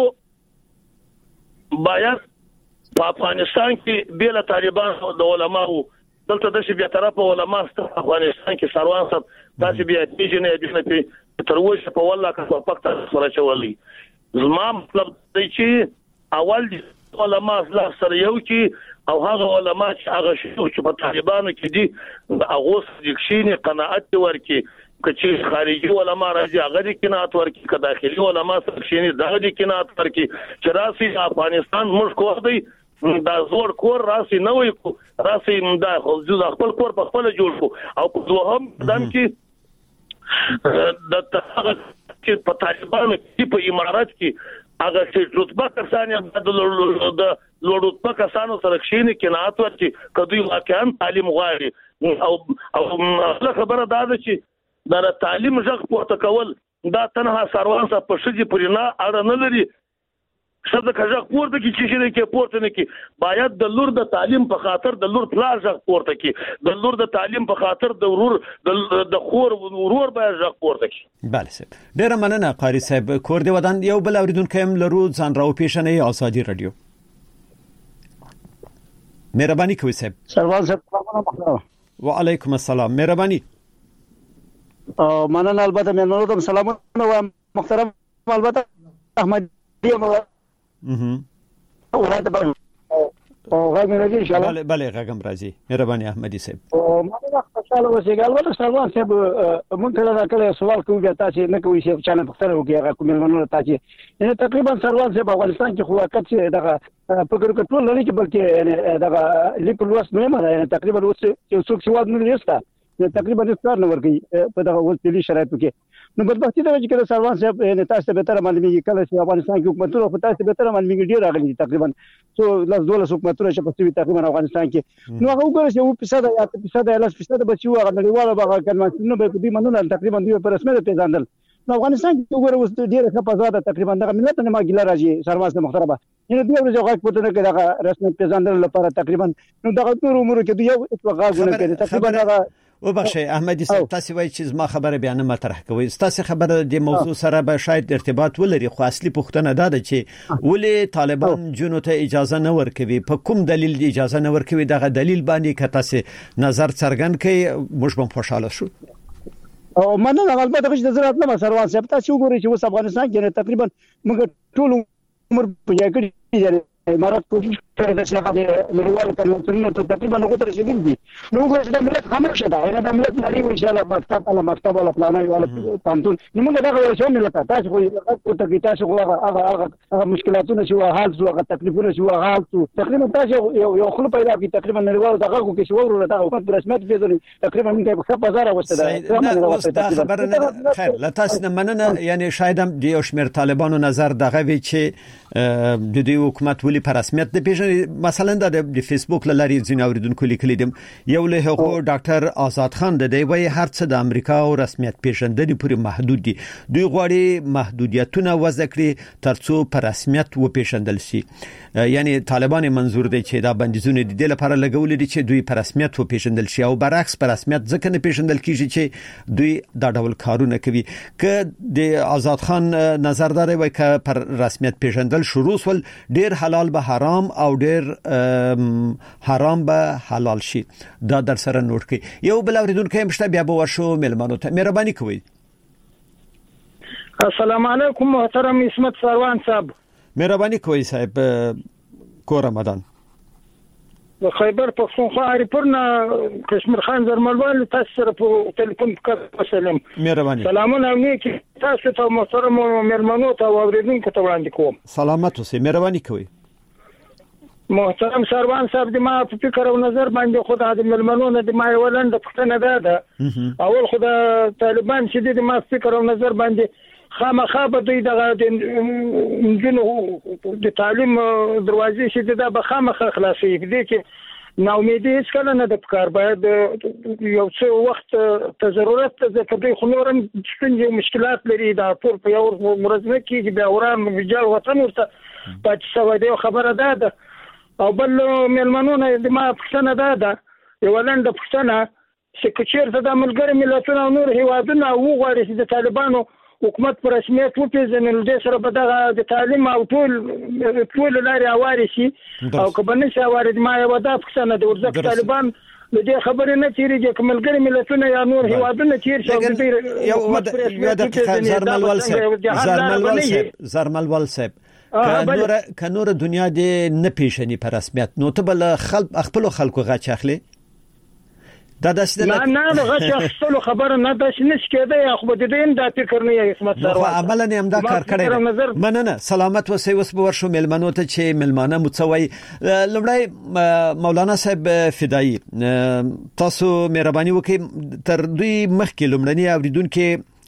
باید په افغانستان کې بیل طالبان د علماو دلته د شي بیا طرف علما ست افغانستان کې سروان صاحب تاسو بیا پیژنې د نه تر اوسه په والله کا پکته سره چولې. زما مطلب دی چې اول علما لا سره یو کې او هغه علما چې هغه شو چې په طالبانو کې دي هغه ځکشینی قناعت ورکي چې خارجي علما راځي هغه د قناعت ورکي، که داخلي علما سره شینی دغه د قناعت ورکي چې راسي افغانستان موږ کوه دی دا زور کور راسي نه وي کو راسي دا خپل کور په خپل جوړ کو. او په دوهم دم کې د هغه چې په طالبانو کې په امارات کې هغه چې رتبه کسان د لوړ رتبه کسانو سره شینی قناعت ورکي کدی واقعا تعلیم غواړي. او او خبره دا ده چې دا تعلیم ځخ پورته کول دا تنها سروان صاحب په شدي پرنا اړه نه لري. شته کژغ پورته کی چې شي کې پورته نه کی باید د لور د تعلیم په خاطر د لور پلا ځغ پورته کی، د لور د تعلیم په خاطر د ورور د خور ورور باید ځغ پورته کی. بله صاحب ډیر مننه قاری صاحب. کور دی ودان یو بل اوریدونکو هم لرو ځان راو پیښنې ازادي رادیو. مهرباني کوي صاحب. سروان صاحب وعلیکم السلام. مهرباني. او مننه البته مېلمنو ته سلامونه وایم. محترم البته احمد دی اها ولایت به او غږ راځي ان شاء الله. بله بله غږم راځي. مهرباني احمدي صاحب. او ما خوشاله اوسېږم. البته سروان صاحب مونږ ته دا کله سوال کوو بیا تاسو نه کوئ چې چانه پختره وکړي هغه کوم ملمنو تاسو یعنی تقریبا سروان صاحب افغانستان کې خو وخت چې دغه فکر کټول لري چې بلکې یعنی دغه لیکل وس نه ما یعنی تقریبا اوس چې څوک سواد نه لري تقریبا ستار نه ورګي په دغه ولتلي شرایطو کې. نو بدبختي دا چې کله سروان صاحب نه تاسو به تر معلومیږي کله چې افغانستان کې حکومتونه په تاسو به تر معلومیږي ډیر راغلي تقریبا څو لاس دوله حکومتونه چې په سوي تقریبا افغانستان کې. نو هغه وګورئ چې یو فیصد یا فیصد یا لاس فیصد بچو هغه نړیواله به کنوانسیون به دې منونه تقریبا دوی په رسمي پیژندل. نو افغانستان کې وګورئ اوس ډیره ښه پزاده تقریبا دغه ملت نه ما ګیله راځي سروان صاحب محترمه یعنی دوی ورځ هغه پته نه کړه هغه رسمي پیژندل لپاره تقریبا نو دغه نور عمر کې دوی یو اتفاقونه کړي تقریبا هغه وبخښئ احمدي صاحب تاسو وایي چې ما خبره بیان مطرح کوي. تاسو خبره د موضوع سره به شاید ارتباط ولري خو اصلي پوښتنه دا ده چې ولې طالبان جنو ته اجازه نه ورکوي، په کوم دلیل اجازه نه ورکوي؟ دغه دلیل باندې که تاسو نظر څرګند کړئ موږ به خوشاله شو. او مننه البته چې د زراعت نه سروان صاحب تاسو وګورئ چې اوس افغانستان کې تقریبا موږ ټول عمر په یګړي دي امارات کوشش کوي چې هغه د نړیوال کنوانسیونونو ته تقریبا هغه ته رسیدلی دي. نو موږ چې د ملت خاموشه ده نه د ملت لري ان شاء الله مکتب على مکتب ولا پلانای ولا پانتون نو موږ دا غواړو چې ملت تاسو خو هغه ته کې تاسو هغه هغه هغه مشکلاتونه چې حل شو هغه تکلیفونه چې حل شو تقریبا تاسو یو یو خپل پیدا کی تقریبا نړیوال دغه کو کې شو ورته دغه حکومت رسمیت پیژني تقریبا موږ په بازار وسته ده خبرونه خیر لا تاسو نه مننه یعنی شاید هم د یو شمېر طالبانو نظر دغه وی چې د دې حکومت ولې په رسمیت د پیژن مثلا د فیسبوک لاري ځین اوریدونکو لیکلي دي یو له هغه ډاکټر آزاد خان د دی وی هر څه د امریکا او رسمیت پیژندنې پورې محدود دي دوی غواړي محدودیتونه وضع کړي ترڅو په رسمیت و پیژندل شي یعنی طالبان منظور دي چې دا بندیزونه د دې لپاره لګول دي چې دوی په رسمیت و پیژندل شي او برعکس په رسمیت ځکه نه پیژندل کیږي چې دوی دا ډول کارونه کوي که د آزاد خان نظر داري وای که پر رسمیت پیژندل شروع ول ډیر حلال به حرام او ډیر حرام به حلال شي دا در سره نوٹ کی یو بل اوریدونکو هم شته بیا به ورشو ملمنو ته مهرباني کوئ. السلام علیکم محترم اسمت سروان صاحب. مهرباني کوئ صاحب کو رمضان خیبر پختونخوا اریپورنا کشمیر خان زرملوال تاسو سره په ټلیفون کې سلام مهرباني سلامونه نیکی تاسو ته محترم ملمنو ته اوریدونکو ته وړاندې کوم. سلامت اوسئ مهرباني کوئ. محترم سروان صاحب د ما په فکر او نظر باندې خدای د ملمنو نه د ما ولند پښتنه ده اول خدای طالبان چې د ما فکر او نظر باندې خامخا به دوی دغه د جنو د تعلیم دروازې چې دا به خامخا خلاصي دي چې نو امیدي هیڅ کله نه د کار باید یو څه وخت ته ضرورت ته کوي خو نورم څنګه مشکلات لري دا ټول په یو مرزنه کې بیا وران رجال وطن ورته پات سوي دی خبره ده او بل ملمنونه د ما پښتنه ده ده یو لاند پښتنه چې کچیر ته د ملګری ملتونو نور هیوادونه وغواړي چې د طالبانو حکومت پر رسمیت وپیژنل د سره په دغه د تعلیم او ټول ټول لاري اواري شي او کبنه شي اواري ما یو د پښتنه د ورځ طالبان د دې خبرې نه تیریږي کوملګری ملتونه یا نور هیوادونه تیر شي یو د زرملول صاحب زرملول صاحب زرملول صاحب کنور کنور دنیا د نه پیژني په رسمیت نو ته بل خلق خپل خلکو غچ اخلي دا داسې نه نه نه غچ اخلو خبره نه داسې نش کېده خو د دې د فکر نه اسمت سره عملا نه امدا کار کړی مننه سلامت وسې وس به ورشو ملمنو ته چې ملمانه متسوي لمړی مولانا صاحب فدایی تاسو مهرباني وکړئ تر دوی مخکې لمړنی اوریدونکو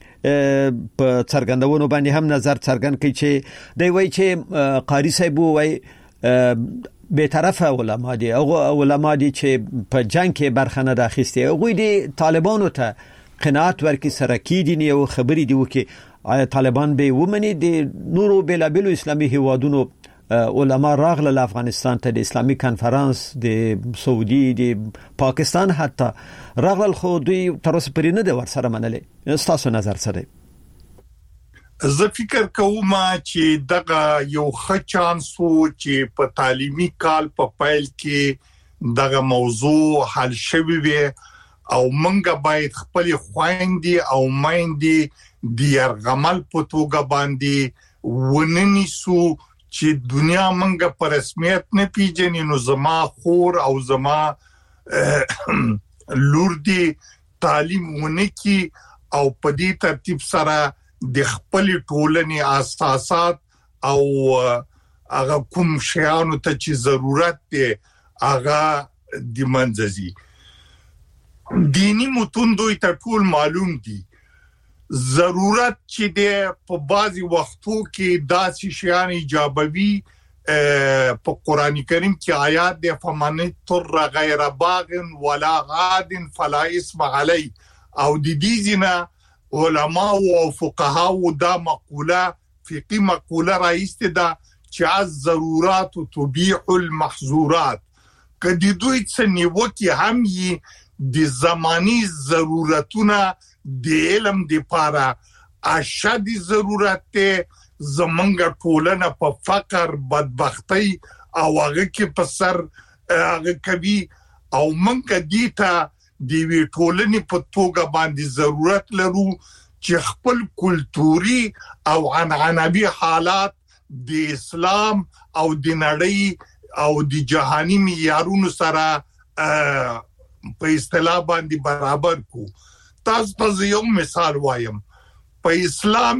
په څرګندونو باندې هم نظر څرګند کړي چې دی وایي چې قاری صاحب وایي به طرفه علما دي او علما دي چې په جنگ کې برخه نه اخیستي او دي طالبانو ته قناعت ورکړي سره کې دي او خبرې دي وکي آیا طالبان به ومني دي نورو بلابلو اسلامي هیوادونو علما راغله افغانستان ته د اسلامي کانفرنس د سعودي د پاکستان حتی راغله خو دوی تر اوسه پرې نه دي ورسره منلې تاسو نظر سره زه فکر کوم چې دغه یو ښه چانس وو چې په تعلیمي کال په پایل کې دغه موضوع حل شوی وي او منګه باید خپل خويندې او مایندې د يرغمل په توګه باندې ونني سو چې دنیا منګه په رسمیت نه پیژني نو زما خور او زما لور دی تعلیم ونکي او په دې ترتیب سره د خپل ټولنې اساسات او هغه کوم شیانو ته چې ضرورت دی هغه د منځزي دینی متون دوی ته ټول معلوم دي ضرورت چې دی په بعضي وختو کې داسې شیان ایجابوي په قران کریم کې آیات دی فمن تر غیر باغ ولا عاد فلا اسم علی او د دې ځنا علماء او فقها دا مقوله فقهي مقوله راځي دا چې الضرورات تبيح المحظورات کدی دوی څه نیوکه هم یې د زماني ضرورتونه د علم د پاره اشد ضرورت زمونږ ټولنه په فقر بدبختی او هغه کې په سر هغه کوي او مونږ دیتا د وی ټولنې په توګه باندې ضرورت لرو چې خپل کلتوري او عنعنوي حالات د اسلام او د نړۍ او د جهاني معیارونو سره په اصطلاح باندې برابر کو. تاسو ته یو مثال وایم په اسلام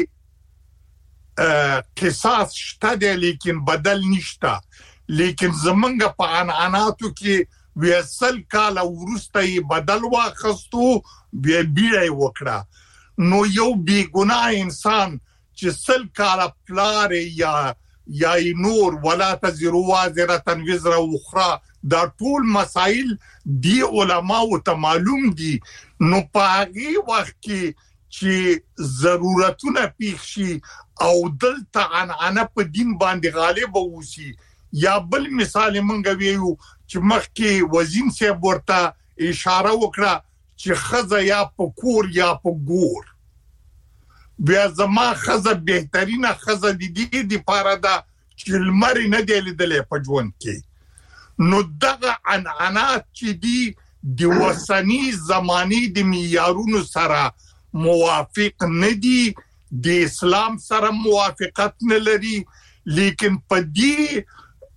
کې قصاص شته دی لیکن بدل نشته لیکن زمونږ په عنعناتو کې ویسل کال ورسته بدل واخستو بیا بیړی وکړه نو یو بی ګناه انسان چې سل کال پلار یا یا نور ولا تزر وازره وزر اخرى دا ټول مسائل دی علماء ته معلوم دي نو پاغي وخت کې چې ضرورتونه پیښ شي او دلته عنعنه په دین باندې غالب ووسی یا بل مثال مونږ ویو چې مخکې وزین صاحب ورته اشاره وکړه چې خزه یا په کور یا په ګور بیا زما خزه بهترینه خزه دي دي د پاره دا چې لمر نه دی لیدلې په ژوند کې نو دغه عنعنات چې دي د وسنی زمانی د معیارونو سره موافق نه دي د اسلام سره موافقت نه لري لیکن په دې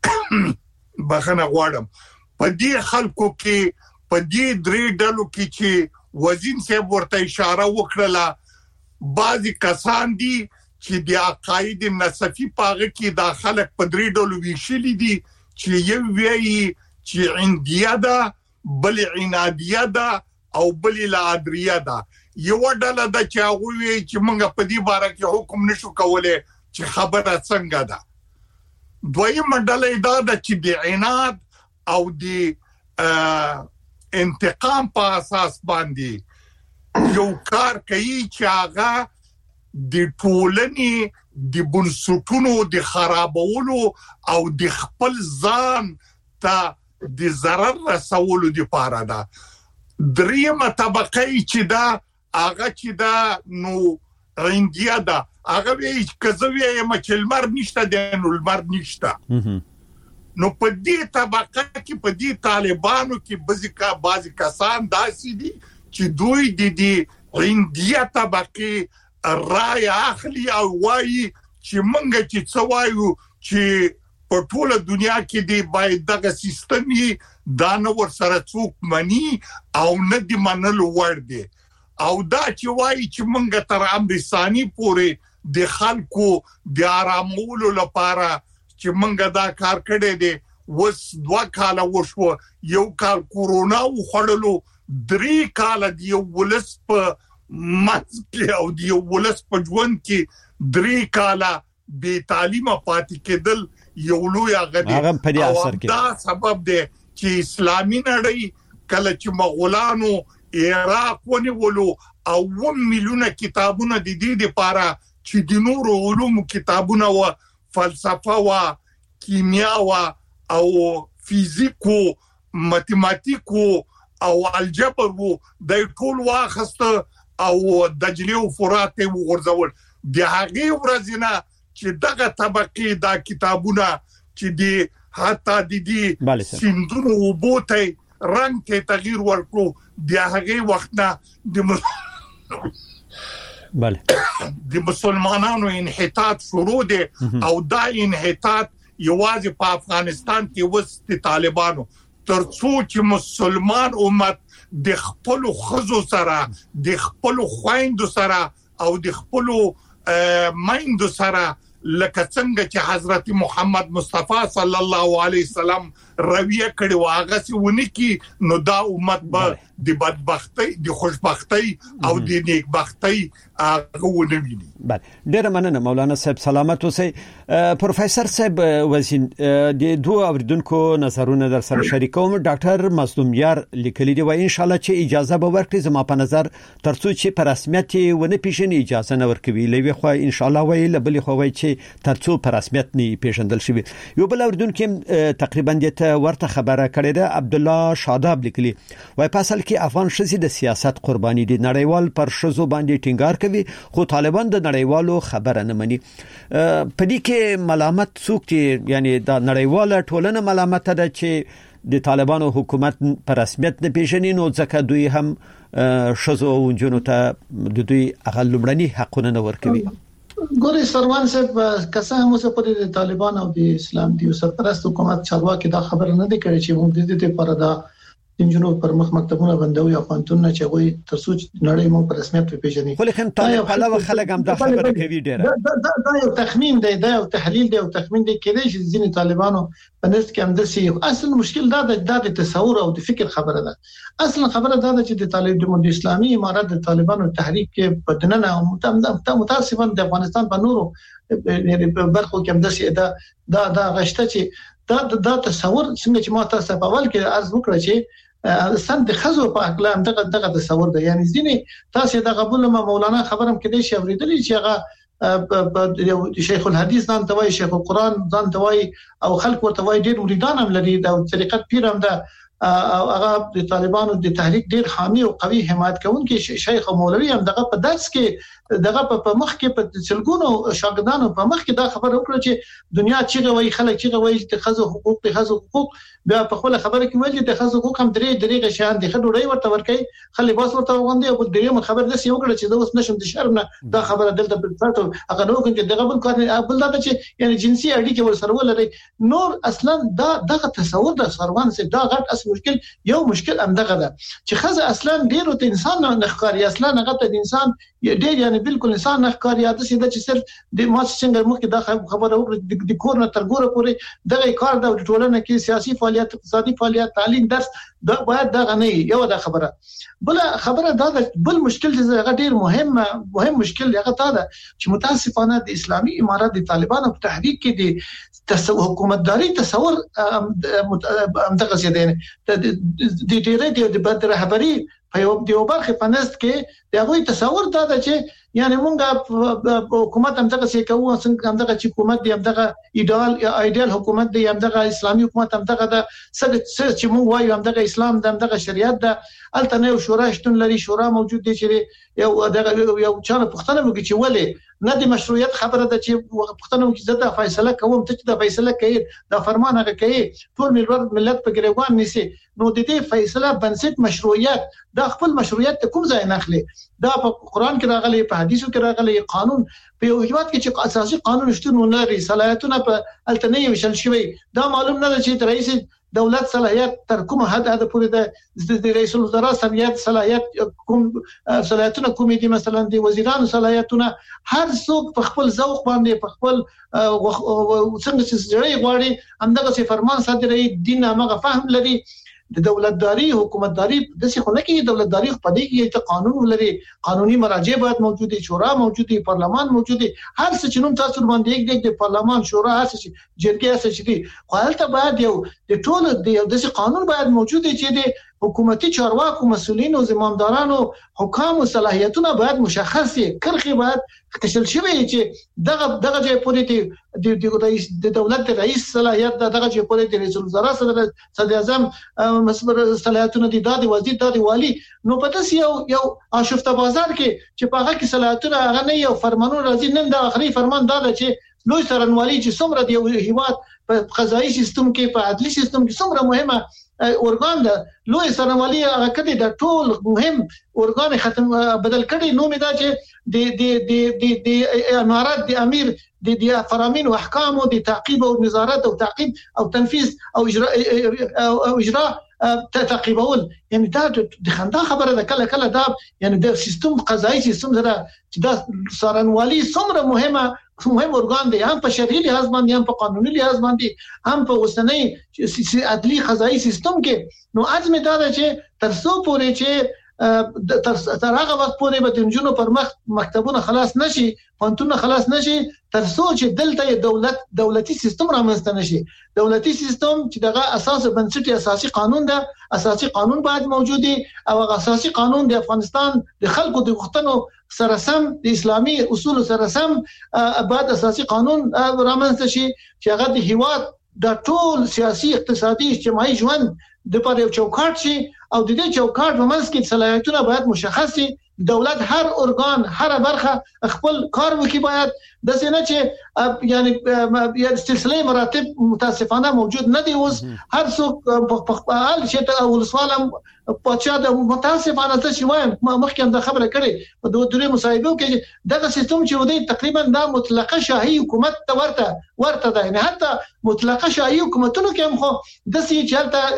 بخنه غواړم په دې خلکو کې په دې درې ډلو کې چې وزین صاحب ورته اشاره وکړه بعضی کسان دي چې د عقاید نسفی پاغه کې د خلک په درې ډلو ویشلي دي چې یو وی چې عندیه ده بل عنادیه ده او بل العدریه ده یو ډله د چې هغه وی چې موږ په دې باره کې حکم نشو کولای چې خبره څنګه ده دویم ډله دا ده چې د عناد او د انتقام په اساس باندې یو کار کوي چې هغه د ټولنې د بنسټونو د خرابولو او د خپل ځان ته د ضرر رسولو لپاره ده دریمه طبقه چې دا هغه چې دا نو عندیه ده هغه وی کزوی چې لمر نشته د نو لمر نشته نو په دې طبقه کې په دې طالبانو کې بعضی کا بعضی کسان داسې دي چې دوی د دې عندیه طبقه رای اخلي او وایي چې مونږ چې څه وایو چې په ټوله دنیا کې دی باید دغه سیستم یې دا نه ور سره څوک مني او نه دی منلو وړ دی او دا چې وایي چې مونږ تر امر ثاني پورې د خلکو د آرامولو لپاره چې مونږ دا کار کړی دی وس دوا کال وشو یو کال کورونا وخړلو درې کال دی ولس په مځکه او دی ولس په ژوند کې درې کال بے تعلیمه پاتې کېدل یو لوی غدي او دا سبب دی چې اسلامي نړۍ کله چې مغولانو عراق ونیولو او و میلیونه کتابونه د دې لپاره چې د نورو علومو کتابونه او فلسفه او کیمیا او فزیکو ماتماتیکو او الجبر وو د ټول واخسته او دجله او فرات وګرځول د هغه ورځنه چې دغه طبقه دا کتابونه چې دی حتی د دې سندونو وبوته رنگ ته تغییر ورکړو د هغه وخت نه د بله د مسلمانانو انحطاط شروع دي او دا انحطاط یوازې په افغانستان کې وسط طالبانو ترڅو چې مسلمان امت د خپل خزو سره د خپل خويندو سره او د خپل مایندو سره لکه څنګه چې حضرت محمد مصطفی صلی الله علیه وسلم رویه کړي واغه سي ونکي نو دا امت به د بدبختی د خوشبختی او د نیکبختی هغه ونویني. بله ډیر مننه مولانا صاحب سلامت اوسئ. پروفیسور صاحب وزین د دوه اوریدونکو نظرونه در سره شریکوم. ډاکټر مظلوم یار لیکلی دی و ان شاء الله چې اجازه به ورکړي زما په نظر ترڅو چې په رسمیت ونه پیژني اجازه نه ورکوي لوي خو ان شاء الله وی لبل خو وی چې ترڅو په رسمیت نه پیژندل شي. یو بل اوریدونکو تقریبا دته ورته خبره کړې ده عبد الله شاداب لیکلی وای په اصل کې افغان شذې د سیاست قرباني دي نړیوال پر شذو باندې ټینګار کوي خو طالبان د نړیوالو خبره نه مني. په دې کې ملامت څوک دي یعنی د نړیواله ټولنه ملامت ده چې د طالبانو حکومت پر رسمیت نه پیژني نو ځکه دوی هم شذو او جنونو ته د دوی اغلبړنی حقونه نه ورکوي. ګوري سروان صاحب کسه هم اوسه په د طالبان او د اسلام دی سرپرست حکومت چارواکي دا خبر نه دی کړی چې موږ د دې لپاره دا د جنوب پر مخ مکتبونه بندوي او پانتون چې وي تر څو نړۍ مو په رسمیت پیژني. خو لکه طالب علاوه خلک هم د خبره کوي ډیره. دا یو تخمین دی، دا یو تحلیل دی او تخمین دی کېدای شي ځینې طالبانو په نس کې هم د سی اصل مشکل دا د تصور او د فکر خبره ده. اصل خبره دا ده چې د طالب د اسلامي امارات د طالبانو تحریک کې بدننه او متاسفانه د افغانستان په نورو برخو کې هم د سی دا دا دا غشته چې دا دا تصور څنګه چې ما تاسو په اول کې عرض وکړ چې سن د خزو په اقلام دغه دغه تصور ده. یعنی ځینې تاسو د قبول مولانا خبرم کې دي چې اوریدلی چې هغه شیخ الحدیث ځان توای، شیخ القرآن ځان توای او خلک ورته وای ډېر مریدان هم لري د طریقت پیر هم ده او هغه د طالبانو د تحریک ډیر حامی او قوي حمایت کوونکي شیخ مولوی هم دغه په درس کې دغه په مخ کې په سلګونو شاګردانو په مخ کې دا خبره وکړه چې دنیا چې وایي خلک چې وایي د خزو حقوق د خزو حقوق بیا په خپل خبره کې ویل د خزو حقوق هم درې درې شان دي خډوړی ورته ورکي خلک باس ورته وغوندي او دریم خبر د سی وکړه چې د اوس نشم د شرم نه دا خبره دلته په فاتو هغه نو کوم چې دغه بل کار بل دا چې یعنی جنسي اړیکه ور سره ولري نور اصلا دا دغه تصور د سروان سي دا غټ اس مشکل یو مشکل هم دغه ده چې خزه اصلا ډیرو ته انسان نه ښکاري اصلا هغه ته انسان ډیر یعنی بالکل انسان نه ښکاري دا چې د صرف د ما څنګه مخکې دا خبره وکړه د کور نه تر ګوره پورې دغه کار د ټولنه کې سیاسي فعالیت اقتصادي فعالیت تعلیم درس دا باید دغه نه یو دا خبره بل خبره دا بل مشکل چې هغه ډیر مهم مهم مشکل هغه دا ده چې متاسفانه د اسلامي امارات د طالبانو په تحریک کې د حکومتداري تصور همدغه څه دی د ډیرې د بد رهبری په یو دیو برخه پنست کې دغه تصور دا ده چې یعنی مونږه حکومت هم دغه څه کوو څنګه هم دغه چې حکومت دی هم دغه ایدال ایدال حکومت دی هم دغه اسلامي حکومت هم دغه د څه چې مونږ وایو هم دغه اسلام د هم دغه شریعت د الته نه شورا شتون لري شورا موجود دي چې یو دغه یو چانه پښتنه وکړي چې ولې نه د مشروعیت خبره ده چې پښتنه وکړي زه د فیصله کوم ته چې د فیصله کوي د فرمان هغه کوي ټول ملت ملت په ګریوان نيسي نو د دې فیصله بنسټ مشروعیت دا خپل مشروعیت ته کوم ځای نه اخلي دا په قران کې راغلي په حدیثو کې راغلي قانون په یو هیواد کې چې اساسي قانون شتون نه لري صلاحیتونه په التنیه وشل شوی دا معلوم نه ده چې رئیس دولت صلاحیت تر کومه حد هدا پورې د رئیس الوزرا صلاحیت صلاحیت کوم صلاحیتونه کوم دي مثلا د وزیرانو صلاحیتونه هر څوک په خپل ذوق باندې په خپل څنګه چې جوړي غواړي همدغه فرمان صادري دین هغه فهم لري د دولتداري حکومتداري د څه خلک کې دولتداري په دې کې ته قانون لري قانوني مراجع باید موجود دي شورا موجود دي پارلمان موجود دي هر څه چې نوم تاسو باندې یک د پارلمان شورا هر څه جرګه څه چې دي خو هلته باید یو د ټول د دې قانون باید موجود دي چې د حکومتي چارواکو مسؤلین او زمامدارانو حکام او صلاحیتونه باید مشخص وي کرخي باید کشل شوی چې دغه دغه ځای پورې د رئیس د دولت رئیس صلاحیت دغه ځای پورې د رئیس الوزرا صدر اعظم مسبر صلاحیتونه دي د وزیر د والی نو په تاسو یو یو آشفته بازار کې چې په هغه کې صلاحیتونه هغه نه یو فرمانونه راځي نن د اخري فرمان دا چې لوی څارنوالي چې څومره دی هیواد په قضایي سیستم کې په عدلي سیستم کې څومره مهمه اورګان ده لوی څارنوالي هغه کدي د ټول مهم اورګان ختم بدل کړي نو مې دا چې د د د د امارات د امیر د د فرامین او احکام او د تعقیب او نظارت او تعقیب او تنفيذ او اجراء او اجراء تعقیبول یعنی دا د خندا خبره ده کله کله دا یعنی د سیستم قضایي سیستم سره چې دا څارنوالي څومره مهمه مهم اورګان دی هم په شرعي لحاظ باندې هم په قانوني لحاظ باندې هم په اوسنۍ عدلي قضایي سیستم کې نو عزم دا ده چې تر څو پورې چې تر هغه وخت پورې به د جنونو پر مخ مکتبونه خلاص نشي پانتونه خلاص نشي تر څو چې دلته دولت دولتي سیستم رامنځته نشي دولتي سیستم چې دغه اساس بنسټي اساسي قانون ده اساسي قانون باید موجود وي او اساسي قانون د افغانستان د خلکو د غوښتنو سره سم د اسلامي اصول سره سم بعد اساسي قانون رامنځته شي چې هغه د هیواد د ټول سیاسي اقتصادي اجتماعي ژوند د پر یو چوکاټ شي او د دې چوکاټ په منځ کې صلاحیتونه باید مشخص شي دولت هر ارګان هر برخه خپل کار وکي باید د سینه چې یعنی یا سلسله مراتب متاسفانه موجود نه دي اوس هر څوک په خپل چې ولسوالم پاتشا د متاسفانه څه وایم مخکې د خبره کړې په دوه درې مصايبو کې دغه سیستم چې ودی تقریبا د مطلقه شاهي حکومت ته ورته ورته ده نه حتی مطلقه شاهي حکومتونو کې هم خو د سي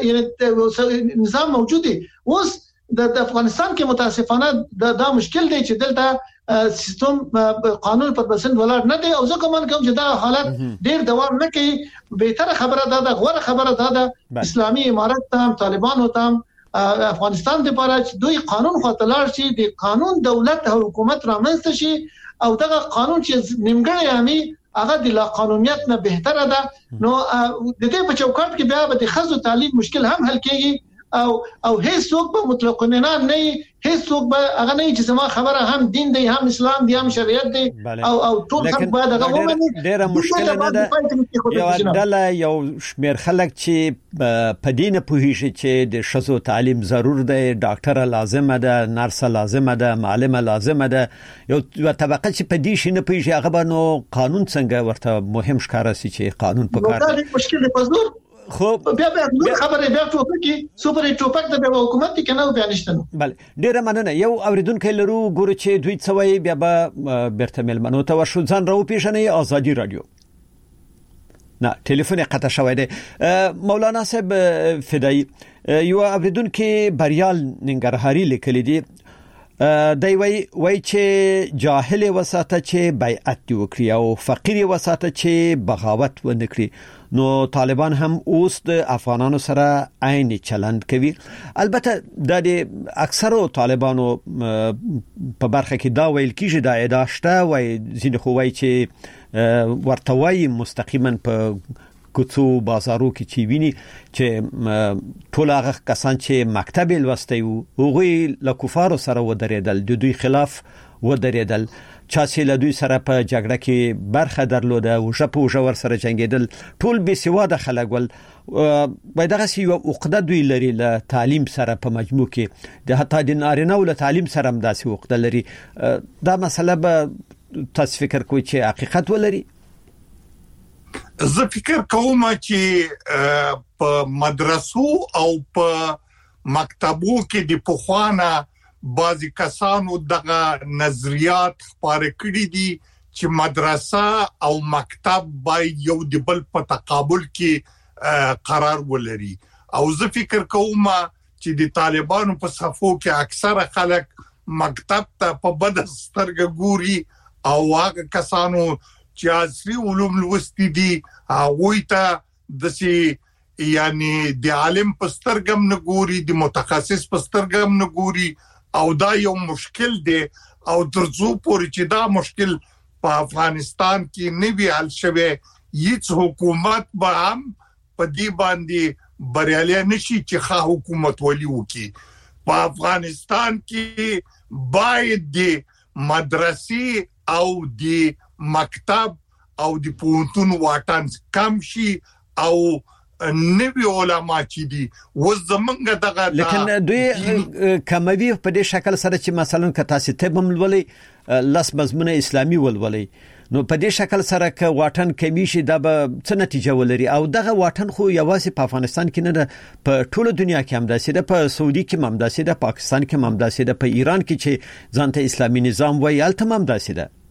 چلته نظام موجود دي اوس د افغانستان کې متاسفانه دا مشکل دی چې دلته سیستم قانون پر بسند ولاړ نه دی او زه کوم کوم چې دا حالت ډیر دوام نه کوي به تر خبره ده د غوړه خبره ده د اسلامي امارت ته طالبان وتام افغانستان لپاره چې دوی قانون خاطلار شي د قانون دولت او حکومت رامنځته شي او دغه قانون چې نیمګړی امي هغه د لا قانونیت نه بهتره ده نو د دې په چوکاټ کې بیا به د خزو تعلیم مشکل هم حل کیږي او او هیڅ څوک به مطلق نه نه هیڅ څوک به هغه نه چې زما خبره هم دین دی هم اسلام دی هم شریعت دی او او ټول خلک به دغه ومني ډیره مشکله نه ده یو ډله یو شمیر خلک چې په دین پوهیږي چې د شذو تعلیم ضرور دی ډاکټر لازم ده نرس لازم ده معلم لازم ده یو طبقه چې په دې شي نه پوهیږي هغه به نو قانون څنګه ورته مهم ښکارا سي چې قانون په کار دی مشکل په زور خو بیا بیا خبره بیا ټوپکی سوپر ټوپک د حکومت کې نه بیا نشته نو بل ډیره مننه یو اوریدونکو لرو ګورو چې دوی څوي بیا به برته ملمنو ته ورشو ځان راو پیښنې ازادي رادیو نه ټلیفون قطع شوی دی مولانا صاحب فدای یو اوریدونکو بریال ننګرهاري لیکلی دی دای وای وای چې جاهل وساته چې بیعت دی وکړي او فقیر وساته چې بغاوت ونکړي نو طالبان هم اوس د افغانانو سره عین چلند کوي البته د اکثرو طالبانو په برخه کې دا ویل کیږي دا اداشته وای ځین خو وای چې ورتوي مستقیما په کوڅو بازارو کې چې ویني چې ټول هغه کسان چې مکتب لوستي وو هغه له کفارو سره ودرېدل د دوی خلاف ودرېدل چا چې له دوی سره په جګړه کې برخه درلوده او ژبو ژور سره جنگیدل ټول به سواده خلک ول وای دغه سی یو عقده دوی لري له تعلیم سره په مجموع کې د حتی د نارینه او له تعلیم سره هم داسې عقده لري دا مسله به تاسو فکر کوئ چې حقیقت ولري زه فکر کوم چې په مدرسو او په مکتبو کې د پخوانه بعضی کسانو دغه نظریات خپاره کړی دي چې مدرسه او مکتب باید یو د بل په تقابل کې قرار ولري او زه فکر کوم چې د طالبانو په صفو کې اکثره خلک مکتب ته په بد سترګه ګوري او هغه کسانو چې عصري علوم لوستي دي هغه ته د سي یعنی د عالم په سترګم نه ګوري د متخصص په سترګم نه ګوري او دا یو مشکل دی او ترڅو پورې چې دا مشکل په افغانستان کې نه وی حل شوی هیڅ حکومت به هم په دې باندې بریالي نشي چې ښه حکومت ولي وکي په افغانستان کې باید د مدرسې او د مکتب او د پوهنتون واټن کم شي او نوی علماء چې دي وزمنګ دغه لیکن دوی کموي په دې شکل سره چې مثلا که تاسو ته بملولي لاس مضمونه اسلامي ولولي نو په دې شکل سره ک واټن کمی شي دا به څه نتیجه ولري او دغه واټن خو یوازې په افغانستان کې نه ده په ټوله دنیا کې هم داسې ده په سعودي کې هم داسې ده پاکستان کې هم داسې ده په ایران کې چې ځانته اسلامي نظام وایي الته هم داسې ده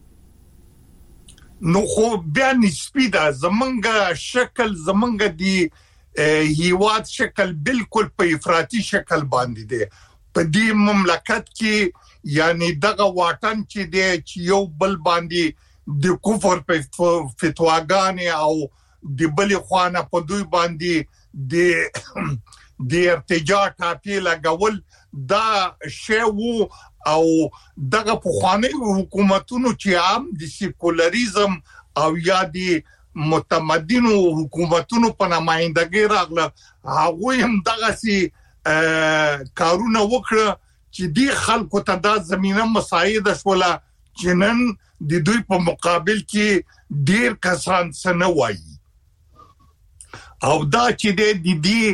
نو خو بیا نسبی ده زمونږ شکل زمونږ دی هیواد شکل بالکل په افراطي شکل باندې دی په دې مملکت کې یعنی دغه واټن چې دی چې یو بل باندې د کفر په فتواګانې او د بل خوانه په دوی باندې د د ارتجاع ټاپی لګول دا شی وو او دغه پخوانی حکومتونو چې عام د سیکولریزم او یا د متمدنو حکومتونو په نمائندګۍ راغله هغه هم دغه سي کارونه وکړه چې دی خلکو ته د زمينه مساعده شوله چې نن د دوی په مقابل کې ډیر کسان څنګه وایي او دا چې د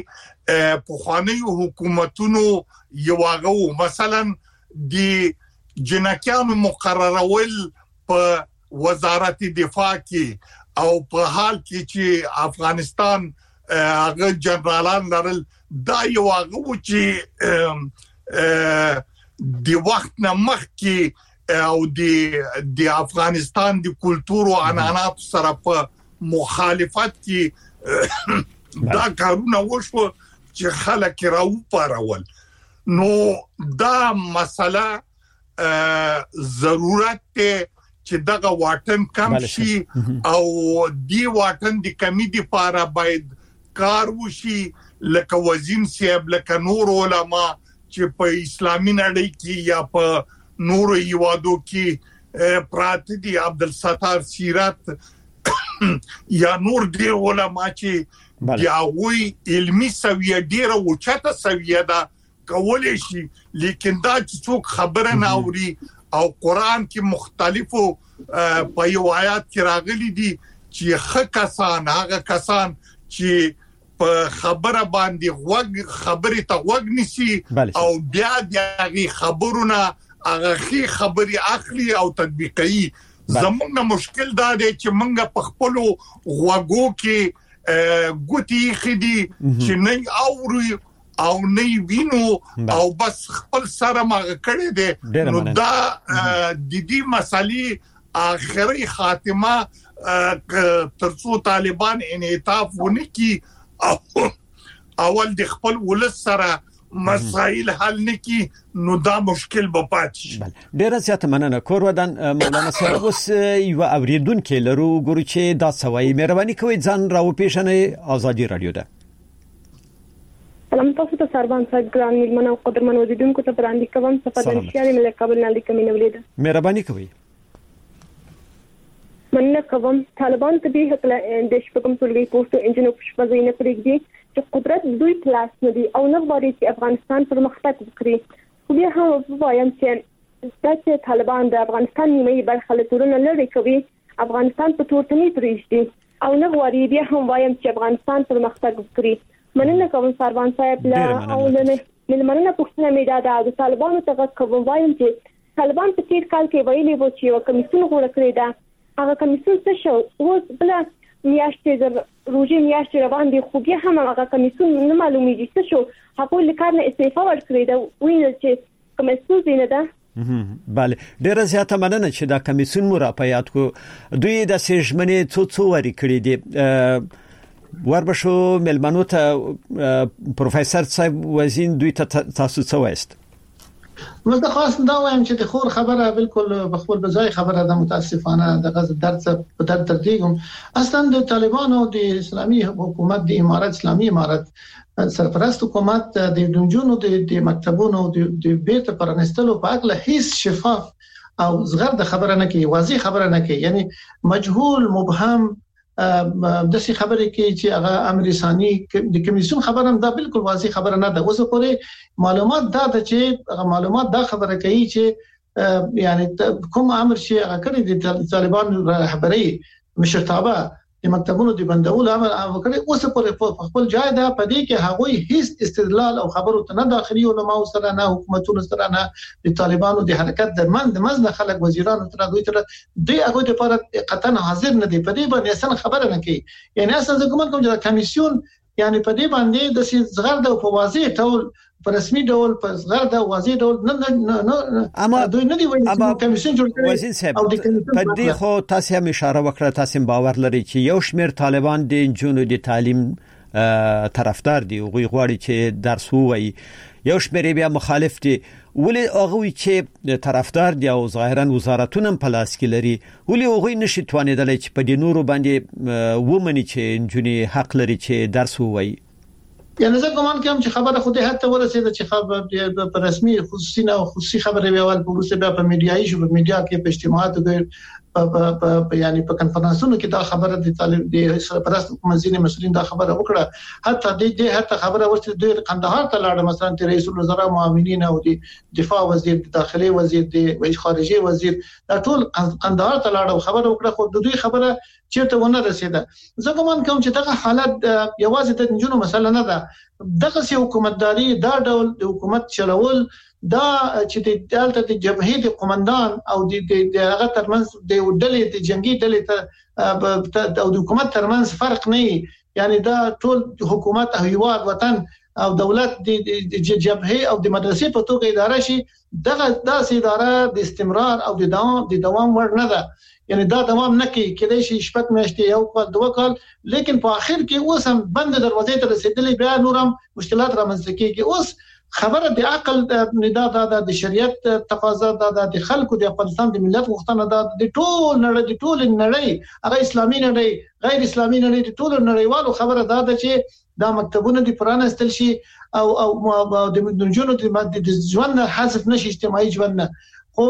دې پخوانی حکومتونو یو هغه مثلا د جنکیانو مقررول په وزارت دفاع کې او په حال کې چې افغانستان هغه جنرالان لرل دا یو هغه چې د وخت نه مخکې او د د افغانستان د کلچر او عنعنات سره په مخالفت کې دا کارونه وشو چې خلک راو پارول نو دا مسله ضرورت ته چې دغه واټن کم شي او دی واټن د کمی دی لپاره باید کار وشي لکه وزین صاحب لکه نور علما چې په اسلامي نړۍ کې یا په نور یوادو کې پراته دي عبدالستار سیرت یا نور دی علما چې یا وی علمي سویه ډیره اوچته سویه ده کولای شي لیکن دا چې څوک خبره نه اوري او قران کې مختلفو په یو آیات کې راغلي دي چې خکسان هغه کسان چې په خبره باندې وګ خبرې ته وګ نسی او بیا دغه خبرونه هغه خي خبري اخلي او تطبیقي زمونږ مشکل دا دی چې مونږ په خپل وګو کې ګوتي خدي چې نه اوري او نه وینو او بس خپل سره ماغه کړي دي نو دا د دې مسالې اخري خاتمه ترڅو طالبان انعطاف ونکي او اول د خپل ولس سره مسائل حل نکي نو دا مشکل به پاتې شي ډیره زیاته مننه کور ودان مولانا صاحب اوس یو اوریدونکو لرو ګورو چې دا سوي مهرباني کوي ځان راو پیښنه ازادي رادیو ده سلام تاسو ته سربان صاحب ګران ملمن او قدرمن اوریدونکو ته وړاندې کوم صفات نشياري ملک قبل نه لیکم نه ولیده مهرباني کوي مننه کوم طالبان ته به حق د شپږم ټولګي پوسټو انجنیرو پښپزینه پرېږدي چې قدرت دوی پلاس نه دي او نه غواړي چې افغانستان پرمختګ وکړي خو بیا هم وایم چې چې طالبان د افغانستان نیمه برخه له تورونه لري کوي افغانستان په تورتنی پرېږدي او نه غواړي بیا هم وایم چې افغانستان پرمختګ وکړي مننه کوم سروان صاحب لا او نه ملمنه پښتنه میدا د طالبانو ته کوم وایم چې طالبان په تیر کال کې ویلي وو چې یو کمیسیون غوړه کړی دا هغه کمیسیون څه شو اوس بل میاشتې د روزي میاشتې روان دي خو بیا هم هغه کمیسیون نه معلومیږي څه شو هغه لیکار نه استعفا ورکړی دا ویل چې کمیسیون زینه ده بله ډیره زیاته مننه چې دا کمیسیون مو را پیاد کو دوی د سیژمنې څو څو وری کړی دي وربشو ملمنو ته پروفیسور صاحب وزین دوی ته تاسو څه وایست نو دا خاص دا وایم چې د خور خبره بالکل بخور بځای خبره ده متاسفانه د غزه درس په در ترتیبم اصلا د طالبانو د اسلامي حکومت د امارت اسلامي امارت سرپرست حکومت د دنجونو د مکتبونو د بیت پرنستلو په اړه هیڅ شفاف او زغر د خبره نه کوي واضح خبره نه کوي یعنی مجهول مبهم د څه خبرې کې چې هغه امر ثاني د کمیسیون خبره هم دا بالکل واضح خبره نه ده اوس پورې معلومات دا ده چې هغه معلومات دا خبره کوي چې یعنی کوم امر شي هغه کړی د طالبان رهبری مشرتابه د مکتبونو د بندولو امر هغه کړی اوس پورې خپل ځای ده په دې کې هغه هیڅ استدلال او خبرو ته نه داخلي علماء سره نه حکومتونو سره نه د طالبانو د حرکت د من د مزنه خلک وزیرانو تر دوی تر دوی هغه لپاره قطعا حاضر نه دي په دې باندې اصلا خبره نه کوي یعنی اصلا حکومت کوم چې کمیسیون یعنی په دې باندې د زغر د په واضح ډول په رسمي ډول په زغر د واضح ډول نه نه اما دوی نه دی وایي کمیسیون جوړ کړي او د په دې خو تاسو هم اشاره وکړه تاسو باور لري چې یو شمېر طالبان د جنونو د تعلیم طرفدار دي او غواړي چې درس ووایي یو شمېر بیا مخالف دي ولی هغه چې طرفدار دي او ظاهرا وزارتونه په لاس کې لري ولی هغه نشي توانیدل چې په دینورو باندې ومني چې جنونی حق لري چې درس ووایي یعنی زه کوم کوم چې خبره خو دې حتی ورسېده چې خبر په رسمي خصوصي نه خصوصي خبره ویول په روسي بیا په میډیایي شو په میډیا کې په اجتماعاتو کې په یعنی په کنفرانسونو کې دا خبره د طالب د سرپرست حکومت ځینې مسؤلین دا خبره وکړه حتی د دې حتی خبره ورته د قندهار ته لاړه مثلا د رئیس الوزرا معاونین او د دفاع وزیر د داخلي وزیر د خارجي وزیر دا ټول قندهار ته لاړه خبره وکړه خو د دوی خبره چیرته ونه رسیده زه کوم کوم چې دغه حالت یوازې د جنونو مسله نه ده دغه سي حکومتداري دا ډول د حکومت چلول دا چې د دلته د جبهې د قومندان او د د هغه ترمنځ د ډلې د جنگي ډلې ته او د حکومت ترمنځ فرق نه یعنی دا ټول حکومت او هیواد وطن او دولت د جبهې او د مدرسې په توګه اداره شي دغه داسې اداره د استمرار او د دوام د دوام ور نه ده یعنی دا دوام نه کوي کله شي شپږ میاشتې یو کال دوه کال لیکن په اخر کې اوس هم بند دروازې ته رسیدلې بیا نورم مشکلات رامنځته کیږي اوس خبره د عقل د د د شریعت تقاضا د خلکو د افغانستان د ملت غوښتنه ده د ټول نړۍ د ټول نړۍ هغه اسلامي نړۍ غیر اسلامي نړۍ د ټول نړیوالو خبره ده چې دا مکتبونه د پرانستل شي او او د جنونو د ژوند حذف نشي اجتماعي ژوند خو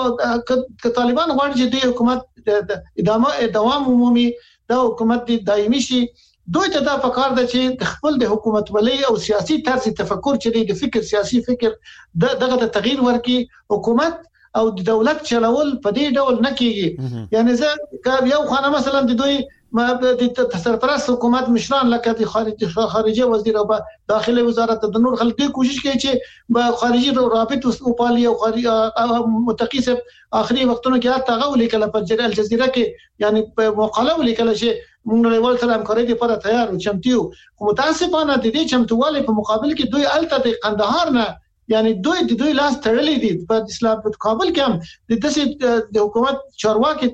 که طالبان غواړي چې د حکومت ادامه دوام عمومي د حکومت دایمي شي دوی ته دا پکار ده چې خپل د حکومت ولي او سیاسي طرز تفکر چې د فکر سیاسي فکر دغه د تغییر ورکي حکومت او د دولت چلول په دې ډول نه کیږي یعنی زه یو خانه مثلا د دوی ما د سرپرست حکومت مشران لکه د خارجه خارجه وزیر او داخلي وزارت د نور خلک کوشش کوي چې په خارجي رابط او پالي او متقیس اخري وختونو کې حتی غوړي کله په الجزیره کې یعنی په مقاله ولیکل شي موږ نړیوال سره همکاري لپاره تیار او چمتو خو متاسفانه د دې چمتووالي په مقابل کې دوی الته د قندهار نه یعنی دوی د دوی لاس تړلې دي په اسلام په کابل کې هم د داسې د حکومت چارواکي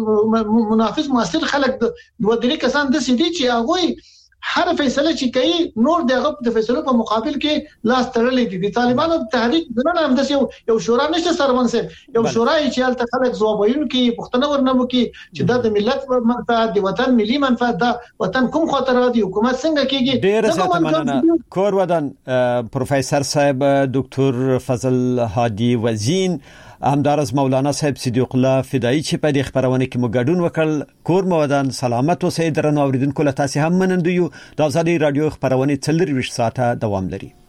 منافس موثر خلک د ودري کسان د سې دي چې هغه هر فیصله چې کوي نور دغه د فیصلو په مقابل کې لاس تړلې دي د طالبانو تحریک دنه هم د یو شورا نشته سرمن سه یو شورا چې الته خلک ځوابوي کې پښتنه ورنمو کې چې د ملت منفعت د وطن ملي منفعت د وطن کوم خاطر دی حکومت څنګه کېږي ډېر زیات مننه کور ودان پروفیسور صاحب ډاکټر فضل هادي وزین همدارس مولانا صاحب صدیق الله فدایی چې په دې خبرونه کې مګډون وکړ کور مودان سلامت اوسئ درنو اوریدونکو له تاسو هم منندو د ازادي رادیو خبرونه څلور ویشت ساعته دوام لري